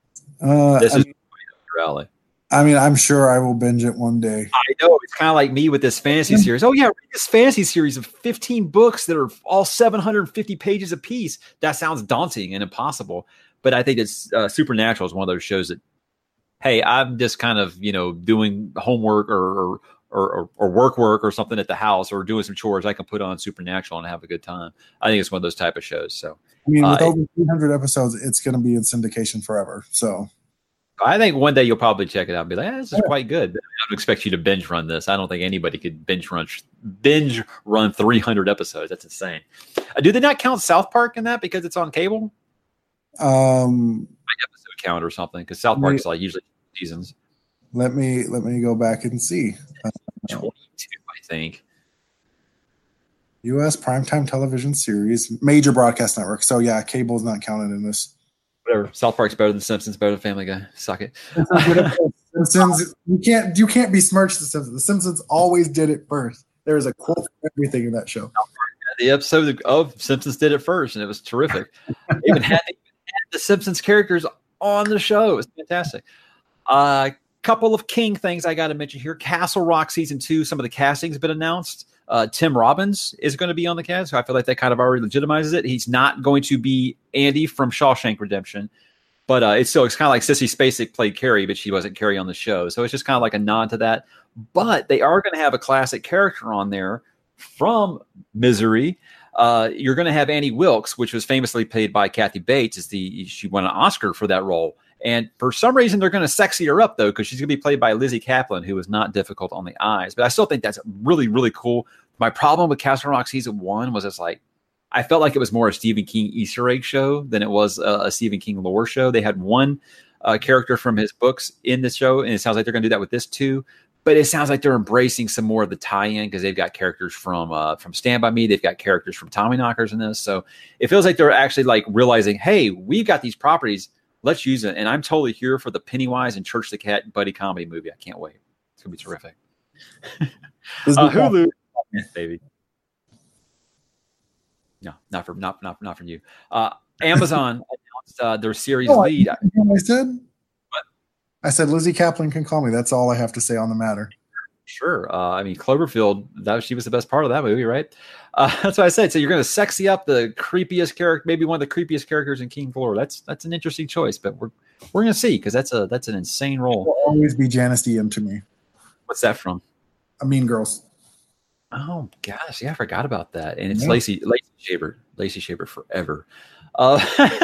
Uh, this I is mean, your alley. I mean, I'm sure I will binge it one day. I know. It's kind of like me with this fantasy series. Oh, yeah, read this fantasy series of fifteen books that are all seven hundred fifty pages apiece. That sounds daunting and impossible. But I think it's uh, Supernatural is one of those shows that hey, I'm just kind of, you know, doing homework or, or Or, or work work or something at the house or doing some chores, I can put on Supernatural and have a good time. I think it's one of those type of shows. So, I mean, with uh, over three hundred episodes, it's going to be in syndication forever. So, I think one day you'll probably check it out and be like, eh, this is quite good. But I don't expect you to binge run this. I don't think anybody could binge run binge run three hundred episodes. That's insane. Uh, do they not count South Park in that because it's on cable? Um, Like episode count or something, because South Park is like usually seasons. Let me let me go back and see. Uh, twenty-two, I think. U S primetime television series, major broadcast network. So yeah, cable is not counted in this. Whatever. South Park's better than Simpsons, better than Family Guy. Suck it. Simpsons, you can't you can't besmirch the Simpsons. The Simpsons always did it first. There is a quote for everything in that show. The episode of Simpsons did it first, and it was terrific. They even had, they even had the Simpsons characters on the show. It was fantastic. Uh couple of King things I got to mention here. Castle Rock season two, some of the casting's been announced. Uh, Tim Robbins is going to be on the cast, so I feel like that kind of already legitimizes it. He's not going to be Andy from Shawshank Redemption, but uh, it's still it's kind of like Sissy Spacek played Carrie, but she wasn't Carrie on the show, so it's just kind of like a nod to that. But they are going to have a classic character on there from Misery. Uh, you're going to have Annie Wilkes, which was famously played by Kathy Bates. Is the she won an Oscar for that role. And for some reason, they're going to sexy her up, though, because she's going to be played by Lizzie Kaplan, who is not difficult on the eyes. But I still think that's really, really cool. My problem with Castle Rock season one was it's like, I felt like it was more a Stephen King Easter egg show than it was a, a Stephen King lore show. They had one uh, character from his books in the show, and it sounds like they're going to do that with this too. But it sounds like they're embracing some more of the tie-in because they've got characters from uh, from Stand By Me. They've got characters from Tommyknockers in this. So it feels like they're actually like realizing, hey, we've got these properties. Let's use it. And I'm totally here for the Pennywise and Church the Cat buddy comedy movie. I can't wait. It's going to be terrific. uh, Hulu. Yeah, baby. No, not from not not not from you. Uh, Amazon announced uh, their series oh, lead. I, I said what? I said Lizzie Kaplan can call me. That's all I have to say on the matter. Sure. Uh, I mean, Cloverfield, that she was the best part of that movie, right? Uh, that's what I said. So you're going to sexy up the creepiest character, maybe one of the creepiest characters in King Lore. That's that's an interesting choice, but we're we're going to see because that's a that's an insane role. It will always be Janice D M to me. What's that from? A Mean Girls. Oh gosh, yeah, I forgot about that. And it's yeah. Lacey Lacey Chabert, Lacey Chabert forever. Uh,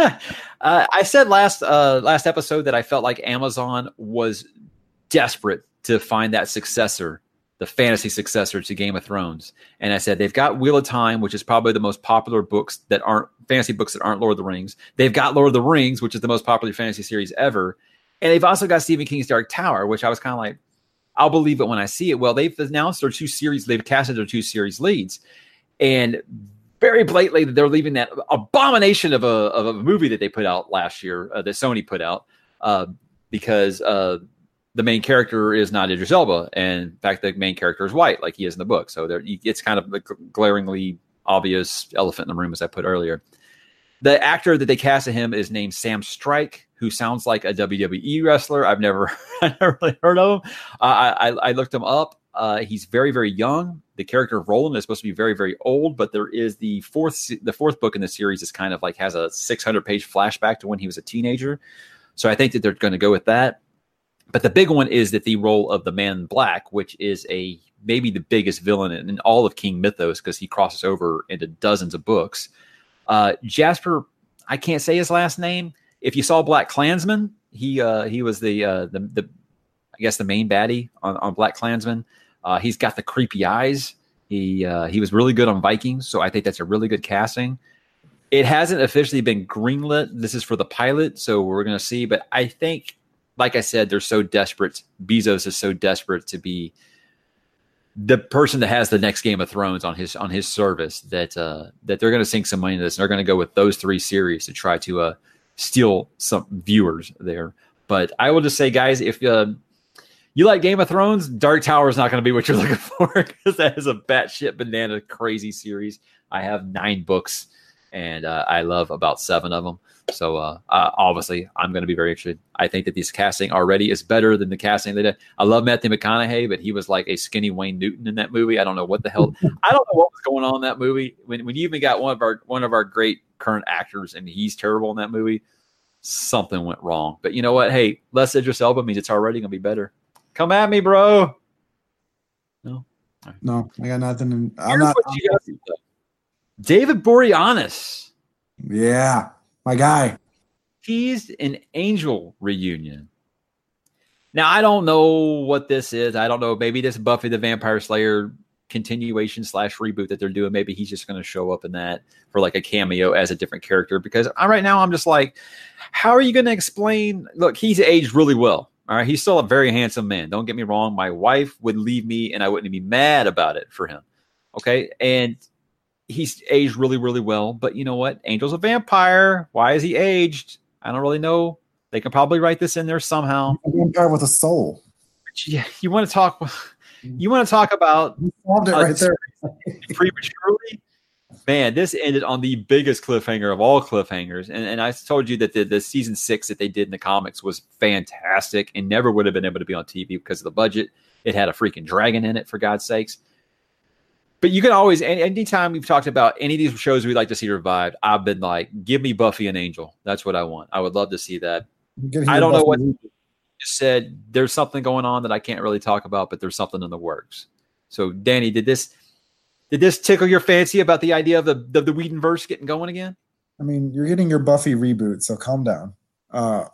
uh, I said last uh, last episode that I felt like Amazon was desperate to find that successor, the fantasy successor to Game of Thrones. And I said they've got Wheel of Time, which is probably the most popular books that aren't fantasy books that aren't Lord of the Rings. They've got Lord of the Rings, which is the most popular fantasy series ever. And they've also got Stephen King's Dark Tower, which I was kind of like, I'll believe it when I see it. Well, they've announced their two series, they've casted their two series leads. And very blatantly, they're leaving that abomination of a, of a movie that they put out last year, uh, that Sony put out, uh, because uh, the main character is not Idris Elba. And in fact, the main character is white, like he is in the book. So there, it's kind of a glaringly obvious elephant in the room, as I put earlier. The actor that they casted him is named Sam Strike, who sounds like a W W E wrestler. I've never, I've never really heard of him. Uh, I, I looked him up. Uh, he's very, very young. The character of Roland is supposed to be very, very old, but there is the fourth, the fourth book in the series is kind of like has a six hundred page flashback to when he was a teenager. So I think that they're going to go with that. But the big one is that the role of the Man in Black, which is a maybe the biggest villain in, in all of King mythos because he crosses over into dozens of books. Uh, Jasper, I can't say his last name. If you saw Black Klansman, he uh, he was the, uh, the the I guess the main baddie on, on Black Klansman. Uh, he's got the creepy eyes. He uh, he was really good on Vikings, so I think that's a really good casting. It hasn't officially been greenlit. This is for the pilot, so we're going to see. But I think, like I said, they're so desperate. Bezos is so desperate to be the person that has the next Game of Thrones on his on his service that uh, that they're going to sink some money into this. And they're going to go with those three series to try to uh, steal some viewers there. But I will just say, guys, if uh, you like Game of Thrones, Dark Tower is not going to be what you're looking for because that is a batshit banana crazy series. I have nine books, and uh, I love about seven of them. So uh, uh, obviously, I'm going to be very interested. I think that this casting already is better than the casting they did. I love Matthew McConaughey, but he was like a skinny Wayne Newton in that movie. I don't know what the hell. I don't know what was going on in that movie. When when you even got one of our one of our great current actors, and he's terrible in that movie. something went wrong. But you know what? Hey, less Idris Elba means it's already going to be better. Come at me, bro. No, right. No, I got nothing. In, I'm Here's not. What you got, David Boreanaz. Yeah, my guy. Teased an Angel reunion. Now, I don't know what this is. I don't know. Maybe this Buffy the Vampire Slayer continuation slash reboot that they're doing. Maybe he's just going to show up in that for like a cameo as a different character. Because I, right now I'm just like, how are you going to explain? Look, he's aged really well. All right. He's still a very handsome man. Don't get me wrong. My wife would leave me and I wouldn't be mad about it for him. Okay. And he's aged really, really well. But you know what? Angel's a vampire. Why is he aged? I don't really know. They can probably write this in there somehow. A vampire with a soul. But yeah, you want to talk. You want to talk about you solved it right there prematurely? Man, this ended on the biggest cliffhanger of all cliffhangers. And, and I told you that the, the season six that they did in the comics was fantastic and never would have been able to be on T V because of the budget. It had a freaking dragon in it, for God's sakes. But you can always, anytime we've talked about any of these shows we'd like to see revived, I've been like, give me Buffy and Angel. That's what I want. I would love to see that. I don't know what you just said. There's something going on that I can't really talk about, but there's something in the works. So, Danny, did this did this tickle your fancy about the idea of the, the, the Whedonverse getting going again? I mean, you're getting your Buffy reboot, so calm down. Uh,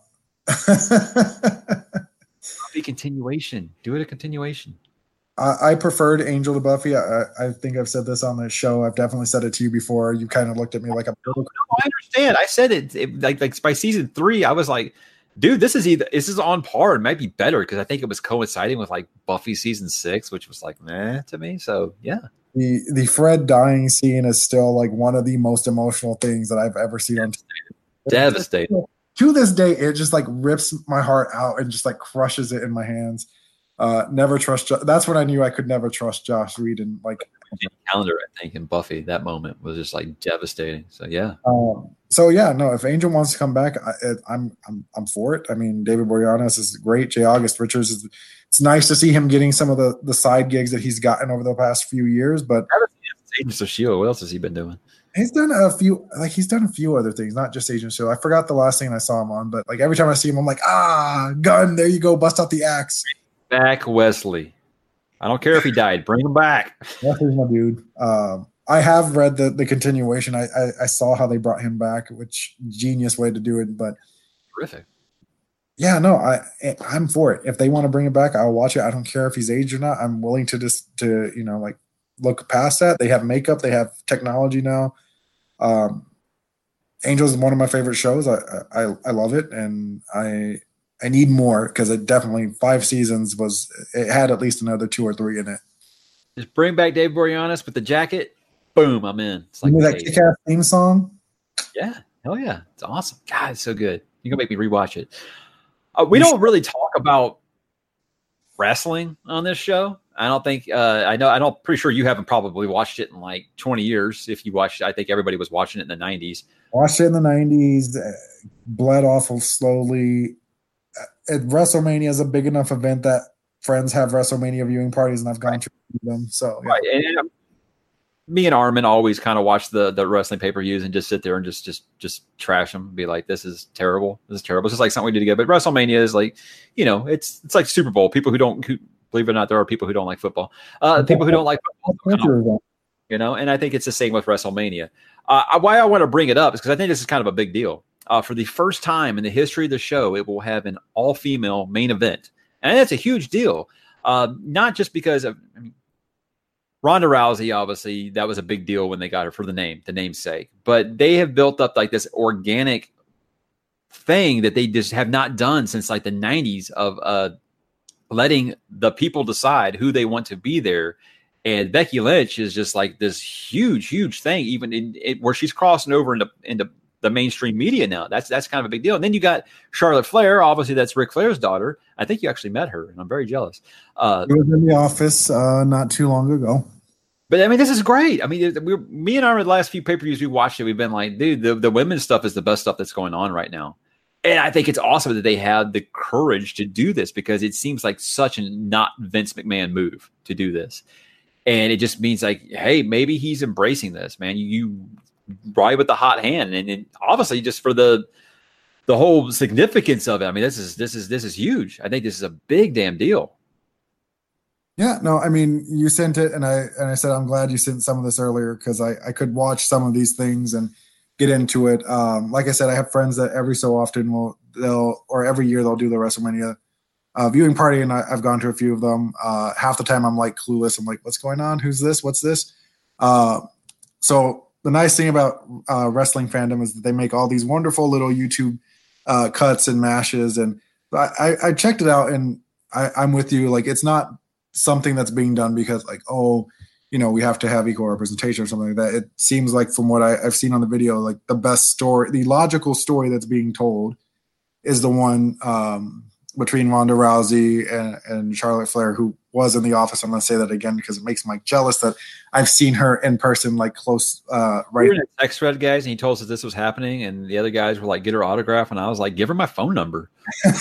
Buffy continuation. Do it a continuation. I, I preferred Angel to Buffy. I, I think I've said this on the show. I've definitely said it to you before. You kind of looked at me like a. No, no, I understand. I said it, it like like by season three. I was like, dude, this is either this is on par. It might be better because I think it was coinciding with like Buffy season six, which was like meh to me. So yeah. The the Fred dying scene is still like one of the most emotional things that I've ever seen on T V. Devastating. To this day, it just like rips my heart out and just like crushes it in my hands. Uh, never trust. Jo- That's when I knew I could never trust Joss Whedon. Like calendar, I think in Buffy, that moment was just like devastating. So yeah. Um, so yeah, no. If Angel wants to come back, I, it, I'm I'm I'm for it. I mean, David Boreanaz is great. J. August Richards is. It's nice to see him getting some of the, the side gigs that he's gotten over the past few years. But Agents of S H I E L D. What else has he been doing? He's done a few, like he's done a few other things, not just Agents of S H I E L D. I forgot the last thing I saw him on, but like every time I see him, I'm like, ah, gun. There you go. Bust out the axe. Back Wesley. I don't care if he died. Bring him back. Wesley's my dude. Um, I have read the the continuation. I, I I saw how they brought him back, which genius way to do it. But terrific. Yeah, no, I I'm for it. If they want to bring it back, I'll watch it. I don't care if he's aged or not. I'm willing to just to you know like look past that. They have makeup. They have technology now. Um, Angels is one of my favorite shows. I I, I love it, and I. I need more because it definitely five seasons was it had at least another two or three in it. Just bring back Dave Boreanaz with the jacket. Boom, I'm in. It's like you know that kick-ass theme song. Yeah, hell yeah, it's awesome. God, it's so good. You're gonna make me rewatch it. Uh, we don't really talk about wrestling on this show. I don't think uh, I know. I don't. Pretty sure you haven't probably watched it in like twenty years. If you watched, I think everybody was watching it in the nineties. Watched it in the nineties. Bled off slowly. At WrestleMania is a big enough event that friends have WrestleMania viewing parties, and I've gone right. to them. So, yeah. Right. And, and um, me and Armin always kind of watch the the wrestling pay per views and just sit there and just just just trash them, and be like, "This is terrible. This is terrible." It's just like something we do together. But WrestleMania is like, you know, it's it's like Super Bowl. People who don't who, believe it or not, there are people who don't like football. Uh, people who don't like football, you know. And I think it's the same with WrestleMania. Uh, why I want to bring it up is because I think this is kind of a big deal. Uh, for the first time in the history of the show, it will have an all-female main event. And that's a huge deal. Uh, not just because of I mean, Ronda Rousey, obviously, that was a big deal when they got her for the name, the namesake. But they have built up like this organic thing that they just have not done since like the nineties of uh, letting the people decide who they want to be there. And Becky Lynch is just like this huge, huge thing, even in it, where she's crossing over into into the mainstream media now. That's that's kind of a big deal. And then you got Charlotte Flair. Obviously, that's Ric Flair's daughter. I think you actually met her, and I'm very jealous. Uh, she was in the office uh, not too long ago. But I mean, this is great. I mean, we're, me and our last few pay-per-views we watched it, we've been like, dude, the, the women's stuff is the best stuff that's going on right now. And I think it's awesome that they have the courage to do this because it seems like such a not Vince McMahon move to do this. And it just means like, hey, maybe he's embracing this, man. You, you ride with the hot hand. And, and obviously just for the the whole significance of it. I mean, this is this is this is huge. I think this is a big damn deal. Yeah, no, I mean, you sent it, and I and I said I'm glad you sent some of this earlier because I, I could watch some of these things and get into it. Um, like I said, I have friends that every so often will they'll or every year they'll do the WrestleMania uh, viewing party, and I, I've gone to a few of them. Uh, half the time I'm like clueless. I'm like, what's going on? Who's this? What's this? Uh, so the nice thing about uh, wrestling fandom is that they make all these wonderful little YouTube uh, cuts and mashes, and I, I, I checked it out, and I, I'm with you. Like, it's not something that's being done because like, oh, you know, we have to have equal representation or something like that. It seems like from what I, I've seen on the video, like the best story, the logical story that's being told is the one um, between Ronda Rousey and, and Charlotte Flair, who was in the office. I'm going to say that again because it makes Mike jealous that I've seen her in person, like close. Uh, right. We were in a text thread, guys, and he told us that this was happening, and the other guys were like, get her autograph. And I was like, give her my phone number.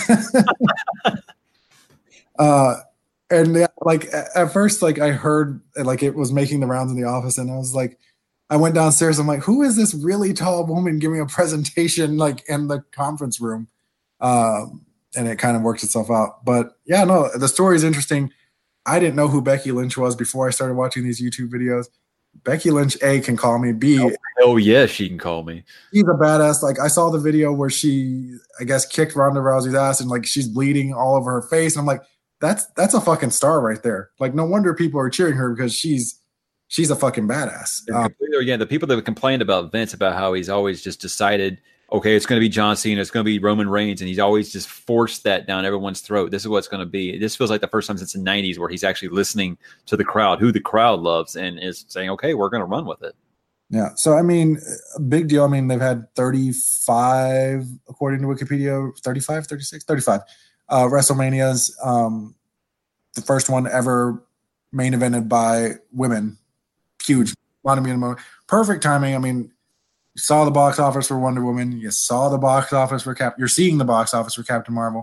uh, And yeah, like at first, like I heard like it was making the rounds in the office, and I was like, I went downstairs. I'm like, who is this really tall woman giving a presentation like in the conference room? Um, and it kind of worked itself out. But yeah, no, the story is interesting. I didn't know who Becky Lynch was before I started watching these YouTube videos. Becky Lynch, A, can call me. B, oh, oh yeah, she can call me. She's a badass. Like I saw the video where she, I guess, kicked Ronda Rousey's ass, and like she's bleeding all over her face. And I'm like, That's that's a fucking star right there. Like, no wonder people are cheering her because she's she's a fucking badass. Um, Again, the people that have complained about Vince about how he's always just decided, okay, it's going to be John Cena, it's going to be Roman Reigns, and he's always just forced that down everyone's throat. This is what it's going to be. This feels like the first time since the nineties where he's actually listening to the crowd, who the crowd loves, and is saying, okay, we're going to run with it. Yeah. So, I mean, a big deal. I mean, they've had thirty-five, according to Wikipedia, thirty-five, thirty-six, thirty-five. Uh, WrestleManias, um, the first one ever main evented by women. Huge. Perfect timing. I mean, you saw the box office for Wonder Woman. You saw the box office for Cap. You're seeing the box office for Captain Marvel.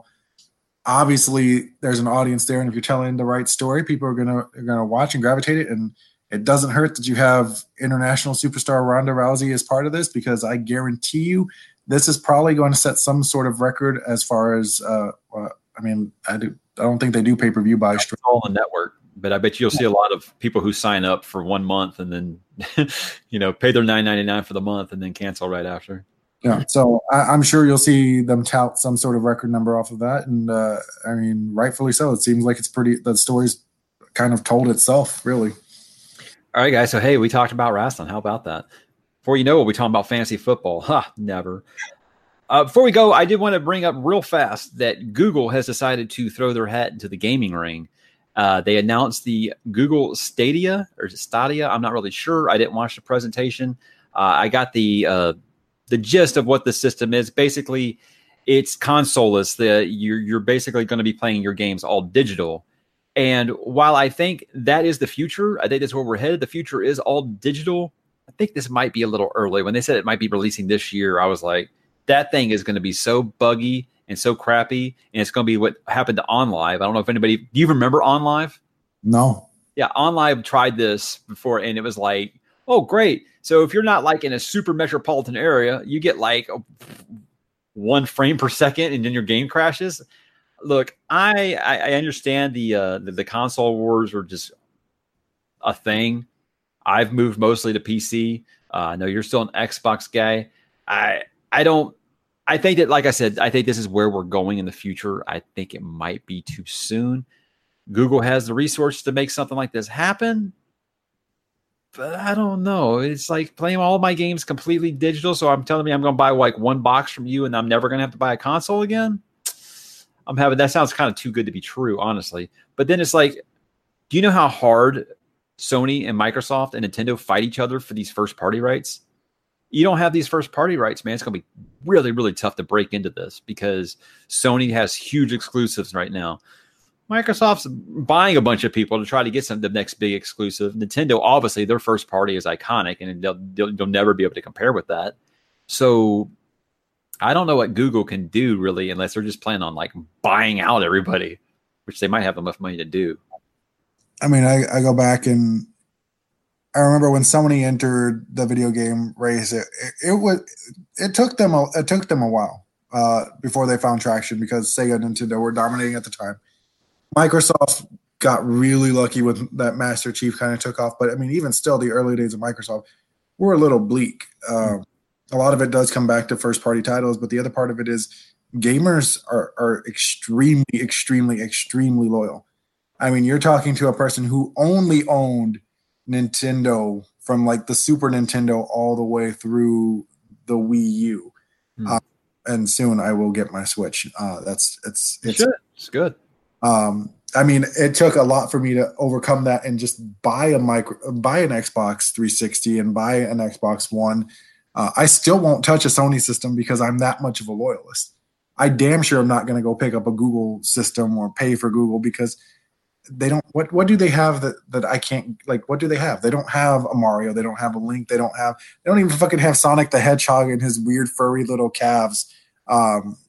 Obviously, there's an audience there, and if you're telling the right story, people are gonna are gonna watch and gravitate it. And it doesn't hurt that you have international superstar Ronda Rousey as part of this, because I guarantee you, this is probably going to set some sort of record as far as, uh, uh, I mean, I do. I don't think they do pay per view buys. It's all on the network, but I bet you'll see a lot of people who sign up for one month and then, you know, pay their nine ninety-nine for the month and then cancel right after. Yeah, so I, I'm sure you'll see them tout some sort of record number off of that, and uh, I mean, rightfully so. It seems like it's pretty. The story's kind of told itself, really. All right, guys. So hey, we talked about wrestling. How about that? Before you know it, we talking about fantasy football. Ha, never. Uh, before we go, I did want to bring up real fast that Google has decided to throw their hat into the gaming ring. Uh, they announced the Google Stadia, or Stadia. I'm not really sure. I didn't watch the presentation. Uh, I got the uh, the gist of what the system is. Basically, it's consoleless. The you're you're basically going to be playing your games all digital. And while I think that is the future, I think that's where we're headed. The future is all digital. I think this might be a little early. When they said it might be releasing this year, I was like, that thing is going to be so buggy and so crappy, and it's going to be what happened to OnLive. I don't know if anybody, do you remember OnLive? No. Yeah, OnLive tried this before, and it was like, oh, great. So if you're not like in a super metropolitan area, you get like a, one frame per second, and then your game crashes. Look, I I understand the, uh, the the console wars are just a thing. I've moved mostly to P C. Uh, I know you're still an Xbox guy. I I don't. I think that, like I said, I think this is where we're going in the future. I think it might be too soon. Google has the resources to make something like this happen, but I don't know. It's like playing all of my games completely digital. So I'm telling me I'm going to buy like one box from you, and I'm never going to have to buy a console again. I'm having that sounds kind of too good to be true, honestly. But then it's like, do you know how hard Sony and Microsoft and Nintendo fight each other for these first party rights? You don't have these first party rights, man. It's going to be really, really tough to break into this because Sony has huge exclusives right now. Microsoft's buying a bunch of people to try to get some the next big exclusive. Nintendo, obviously, their first party is iconic, and they'll, they'll, they'll never be able to compare with that. So I don't know what Google can do, really, unless they're just planning on like buying out everybody, which they might have enough money to do. I mean, I, I go back and I remember when Sony entered the video game race, it, it, it was it took them a, it took them a while. uh, before they found traction because Sega and Nintendo were dominating at the time. Microsoft got really lucky with that Master Chief kind of took off. But, I mean, even still, the early days of Microsoft were a little bleak. Um, a lot of it does come back to first-party titles, but the other part of it is gamers are, are extremely, extremely, extremely loyal. I mean, you're talking to a person who only owned Nintendo from, like, the Super Nintendo all the way through the Wii U. Hmm. Uh, and soon I will get my Switch. Uh, that's it's it's, it's good. Um, I mean, it took a lot for me to overcome that and just buy a micro, buy an Xbox three sixty and buy an Xbox One. Uh, I still won't touch a Sony system because I'm that much of a loyalist. I damn sure I'm not going to go pick up a Google system or pay for Google because they don't. What what do they have that that I can't like? What do they have? They don't have a Mario. They don't have a Link. They don't have. They don't even fucking have Sonic the Hedgehog and his weird furry little calves. Um,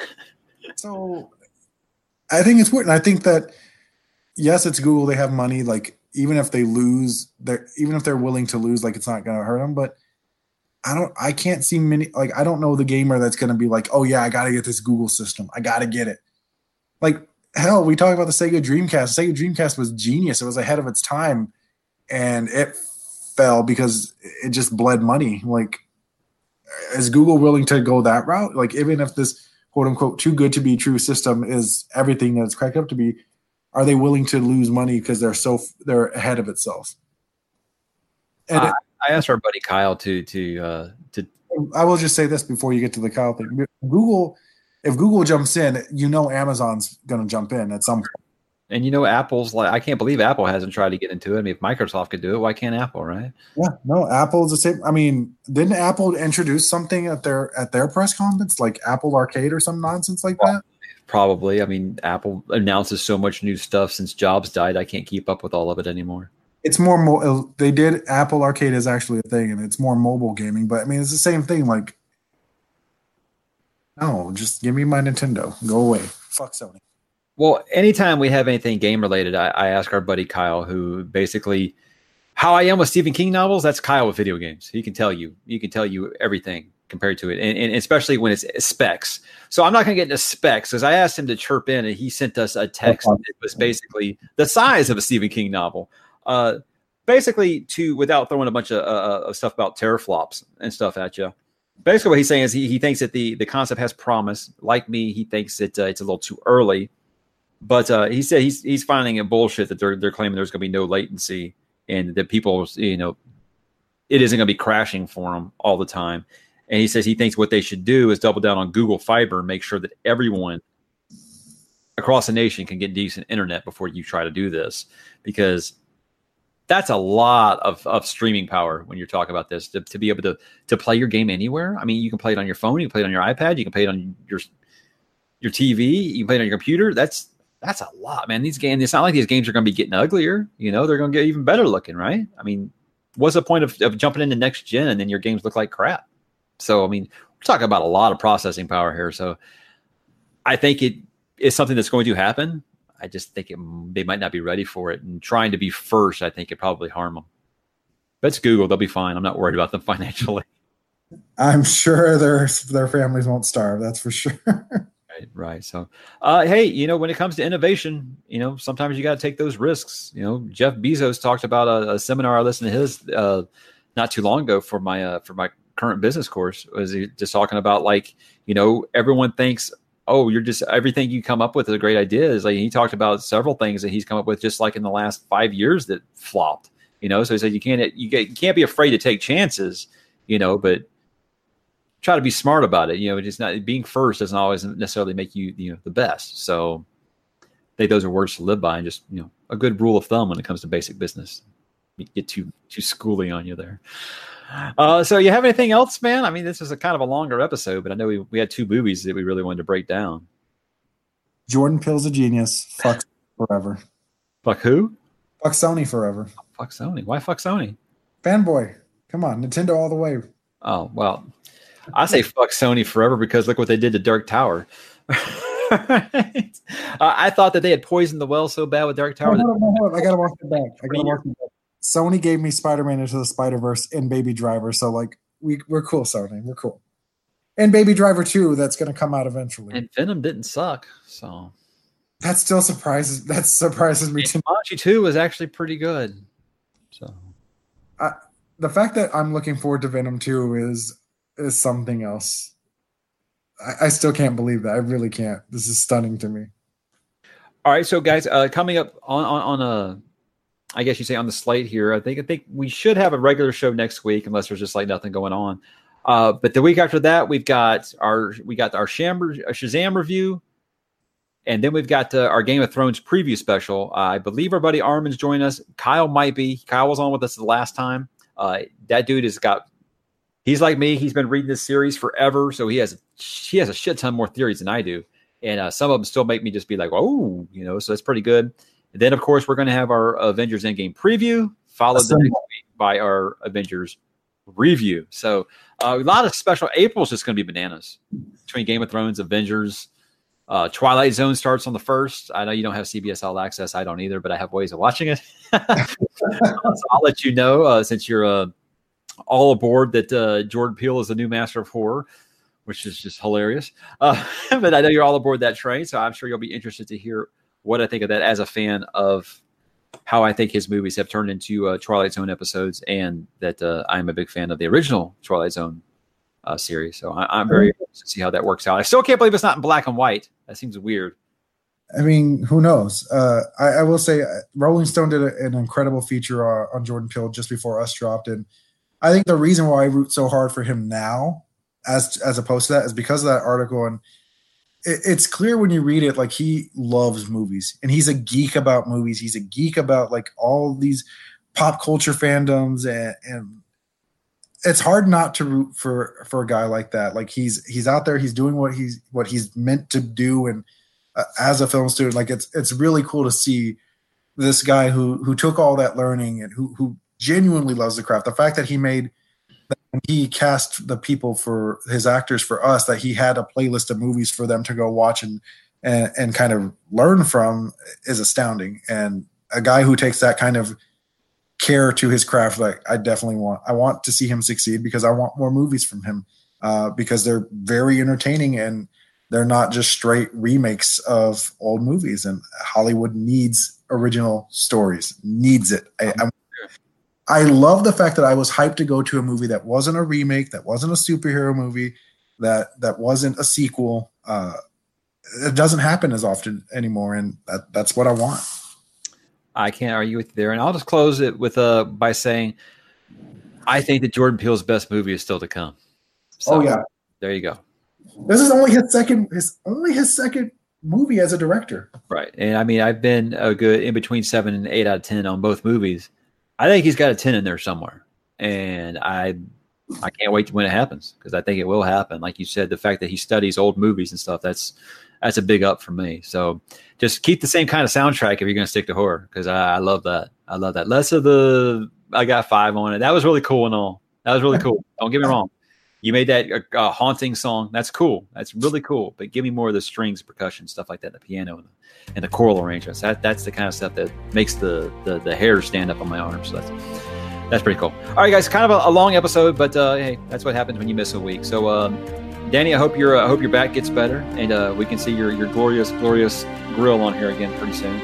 so. I think it's weird. And I think that, yes, it's Google. They have money. Like, even if they lose, they're even if they're willing to lose, like, it's not going to hurt them. But I don't, I can't see many, like, I don't know the gamer that's going to be like, oh, yeah, I got to get this Google system. I got to get it. Like, hell, we talk about the Sega Dreamcast. The Sega Dreamcast was genius. It was ahead of its time. And it fell because it just bled money. Like, is Google willing to go that route? Like, even if this quote unquote too good to be true system is everything that it's cracked up to be, are they willing to lose money because they're so they're ahead of itself? And uh, it, I asked our buddy Kyle to to uh, to. I will just say this before you get to the Kyle thing. Google, if Google jumps in, you know Amazon's going to jump in at some point. And you know Apple's like, I can't believe Apple hasn't tried to get into it. I mean, if Microsoft could do it, why can't Apple, right? Yeah, no, Apple's the same. I mean, didn't Apple introduce something at their at their press conference, like Apple Arcade or some nonsense like that? Probably. I mean, Apple announces so much new stuff since Jobs died. I can't keep up with all of it anymore. It's more. Mo- they did Apple Arcade is actually a thing, and it's more mobile gaming. But I mean, it's the same thing. Like, no, just give me my Nintendo. Go away. Fuck Sony. Well, anytime we have anything game related, I, I ask our buddy Kyle, who basically how I am with Stephen King novels. That's Kyle with video games. He can tell you, he can tell you everything compared to it, and, and especially when it's specs. So I'm not going to get into specs because I asked him to chirp in, and he sent us a text that was basically the size of a Stephen King novel. Uh, basically, to without throwing a bunch of, uh, of stuff about teraflops and stuff at you. Basically, what he's saying is he, he thinks that the, the concept has promise. Like me, he thinks that uh, it's a little too early. But uh, he said he's he's finding it bullshit that they're they're claiming there's going to be no latency and that people, you know, it isn't going to be crashing for them all the time. And he says he thinks what they should do is double down on Google Fiber and make sure that everyone across the nation can get decent internet before you try to do this, because that's a lot of, of streaming power when you're talking about this to, to be able to to play your game anywhere. I mean, you can play it on your phone, you can play it on your iPad, you can play it on your your T V, you can play it on your computer. That's That's a lot, man. These games, it's not like these games are going to be getting uglier. You know, they're going to get even better looking, right? I mean, what's the point of, of jumping into next gen and then your games look like crap? So, I mean, we're talking about a lot of processing power here. So I think it is something that's going to happen. I just think it, they might not be ready for it. And trying to be first, I think it probably harm them. But it's Google. They'll be fine. I'm not worried about them financially. I'm sure their their families won't starve. That's for sure. Right, right. So, uh, hey, you know, when it comes to innovation, you know, sometimes you got to take those risks. You know, Jeff Bezos talked about a, a seminar I listened to his uh, not too long ago for my uh, for my current business course. Was he just talking about, like, you know, everyone thinks, oh, you're just everything you come up with is a great idea. Is like he talked about several things that he's come up with just like in the last five years that flopped. You know, so he said you can't you, get, you can't be afraid to take chances. You know, but try to be smart about it. You know, just not being first doesn't always necessarily make you, you know, the best. So I think those are words to live by, and just, you know, a good rule of thumb when it comes to basic business. You get too, too schooly on you there. Uh, so you have anything else, man? I mean, this is a kind of a longer episode, but I know we, we had two movies that we really wanted to break down. Jordan Peele's a genius. Fuck forever. Fuck who? Fuck Sony forever. Oh, fuck Sony. Why fuck Sony? Fanboy. Come on. Nintendo all the way. Oh, well, I say fuck Sony forever because look what they did to Dark Tower. uh, I thought that they had poisoned the well so bad with Dark Tower. No, no, no, no, I gotta walk it back. I gotta walk it back. Sony gave me Spider-Man Into the Spider-Verse and Baby Driver, so like we we're cool, Sony. We're cool. and Baby Driver two that's going to come out eventually. And Venom didn't suck, so that still surprises that surprises me. Jumanji two was actually pretty good. So I, the fact that I'm looking forward to Venom two is is something else. I, I still can't believe that. I really can't. This is stunning to me. All right, so guys, uh, coming up on on, on a, I guess you say on the slate here. I think I think we should have a regular show next week, unless there's just like nothing going on. Uh, but the week after that, we've got our we got our Shazam, Shazam review, and then we've got uh, our Game of Thrones preview special. Uh, I believe our buddy Armin's joining us. Kyle might be. Kyle was on with us the last time. Uh, that dude has got. He's like me. He's been reading this series forever, so he has he has a shit ton more theories than I do. And uh, some of them still make me just be like, oh, you know, so that's pretty good. And then, of course, we're going to have our Avengers Endgame preview, followed the next week by our Avengers review. So uh, a lot of special. April's just going to be bananas between Game of Thrones, Avengers. Uh, Twilight Zone starts on the first. I know you don't have C B S All Access. I don't either, but I have ways of watching it. So I'll let you know uh, since you're uh, all aboard that uh, Jordan Peele is the new master of horror, which is just hilarious. Uh, but I know you're all aboard that train, so I'm sure you'll be interested to hear what I think of that as a fan of how I think his movies have turned into uh, Twilight Zone episodes, and that uh, I'm a big fan of the original Twilight Zone uh, series. So I, I'm very interested to see how that works out. I still can't believe it's not in black and white. That seems weird. I mean, who knows? Uh, I, I will say uh, Rolling Stone did a, an incredible feature uh, on Jordan Peele just before Us dropped, and I think the reason why I root so hard for him now as as opposed to that is because of that article. And it, it's clear when you read it, like he loves movies and he's a geek about movies. He's a geek about like all these pop culture fandoms, and, and it's hard not to root for, for a guy like that. Like he's, he's out there, he's doing what he's, what he's meant to do. And uh, as a film student, like it's, it's really cool to see this guy who, who took all that learning and who, who genuinely loves the craft. The fact that he made, when he cast the people for his actors for Us, that he had a playlist of movies for them to go watch and, and, and kind of learn from is astounding. And a guy who takes that kind of care to his craft, like I definitely want, I want to see him succeed because I want more movies from him uh, because they're very entertaining and they're not just straight remakes of old movies. And Hollywood needs original stories, needs it. I, I'm I love the fact that I was hyped to go to a movie that wasn't a remake, that wasn't a superhero movie, that that wasn't a sequel. Uh, it doesn't happen as often anymore, and that, that's what I want. I can't argue with you there, and I'll just close it with uh by saying I think that Jordan Peele's best movie is still to come. So, oh yeah, there you go. This is only his second, his only his second movie as a director. Right, and I mean I've been a good in between seven and eight out of ten on both movies. I think he's got a ten in there somewhere, and I I can't wait when it happens because I think it will happen. Like you said, the fact that he studies old movies and stuff, that's that's a big up for me. So just keep the same kind of soundtrack if you're going to stick to horror because I, I love that. I love that. Less of the I got five on it. That was really cool and all. That was really cool. Don't get me wrong. You made that a, a haunting song. That's cool. That's really cool. But give me more of the strings, percussion, stuff like that, the piano and the, and the choral arrangements. That that's the kind of stuff that makes the the, the hair stand up on my arms. So that's that's pretty cool. All right, guys, kind of a, a long episode, but uh, hey, that's what happens when you miss a week. So, um, Danny, I hope your uh, I hope your back gets better, and uh, we can see your your glorious glorious grill on here again pretty soon.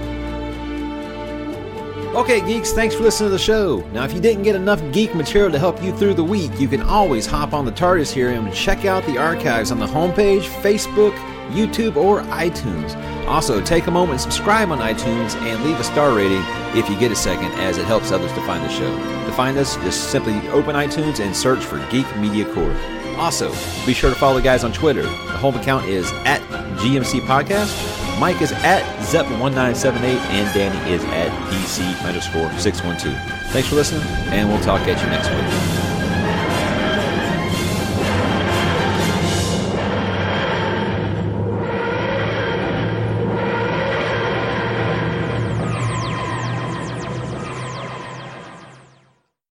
Okay, geeks, thanks for listening to the show. Now, if you didn't get enough geek material to help you through the week, you can always hop on the TARDIS here and check out the archives on the homepage, Facebook, YouTube, or iTunes. Also, take a moment and subscribe on iTunes and leave a star rating if you get a second, as it helps others to find the show. To find us, just simply open iTunes and search for Geek Media Corp. Also, be sure to follow the guys on Twitter. The home account is at G M C Podcast. Mike is at Zep one nine seven eight, and Danny is at D C underscore six one two. Thanks for listening, and we'll talk at you next week.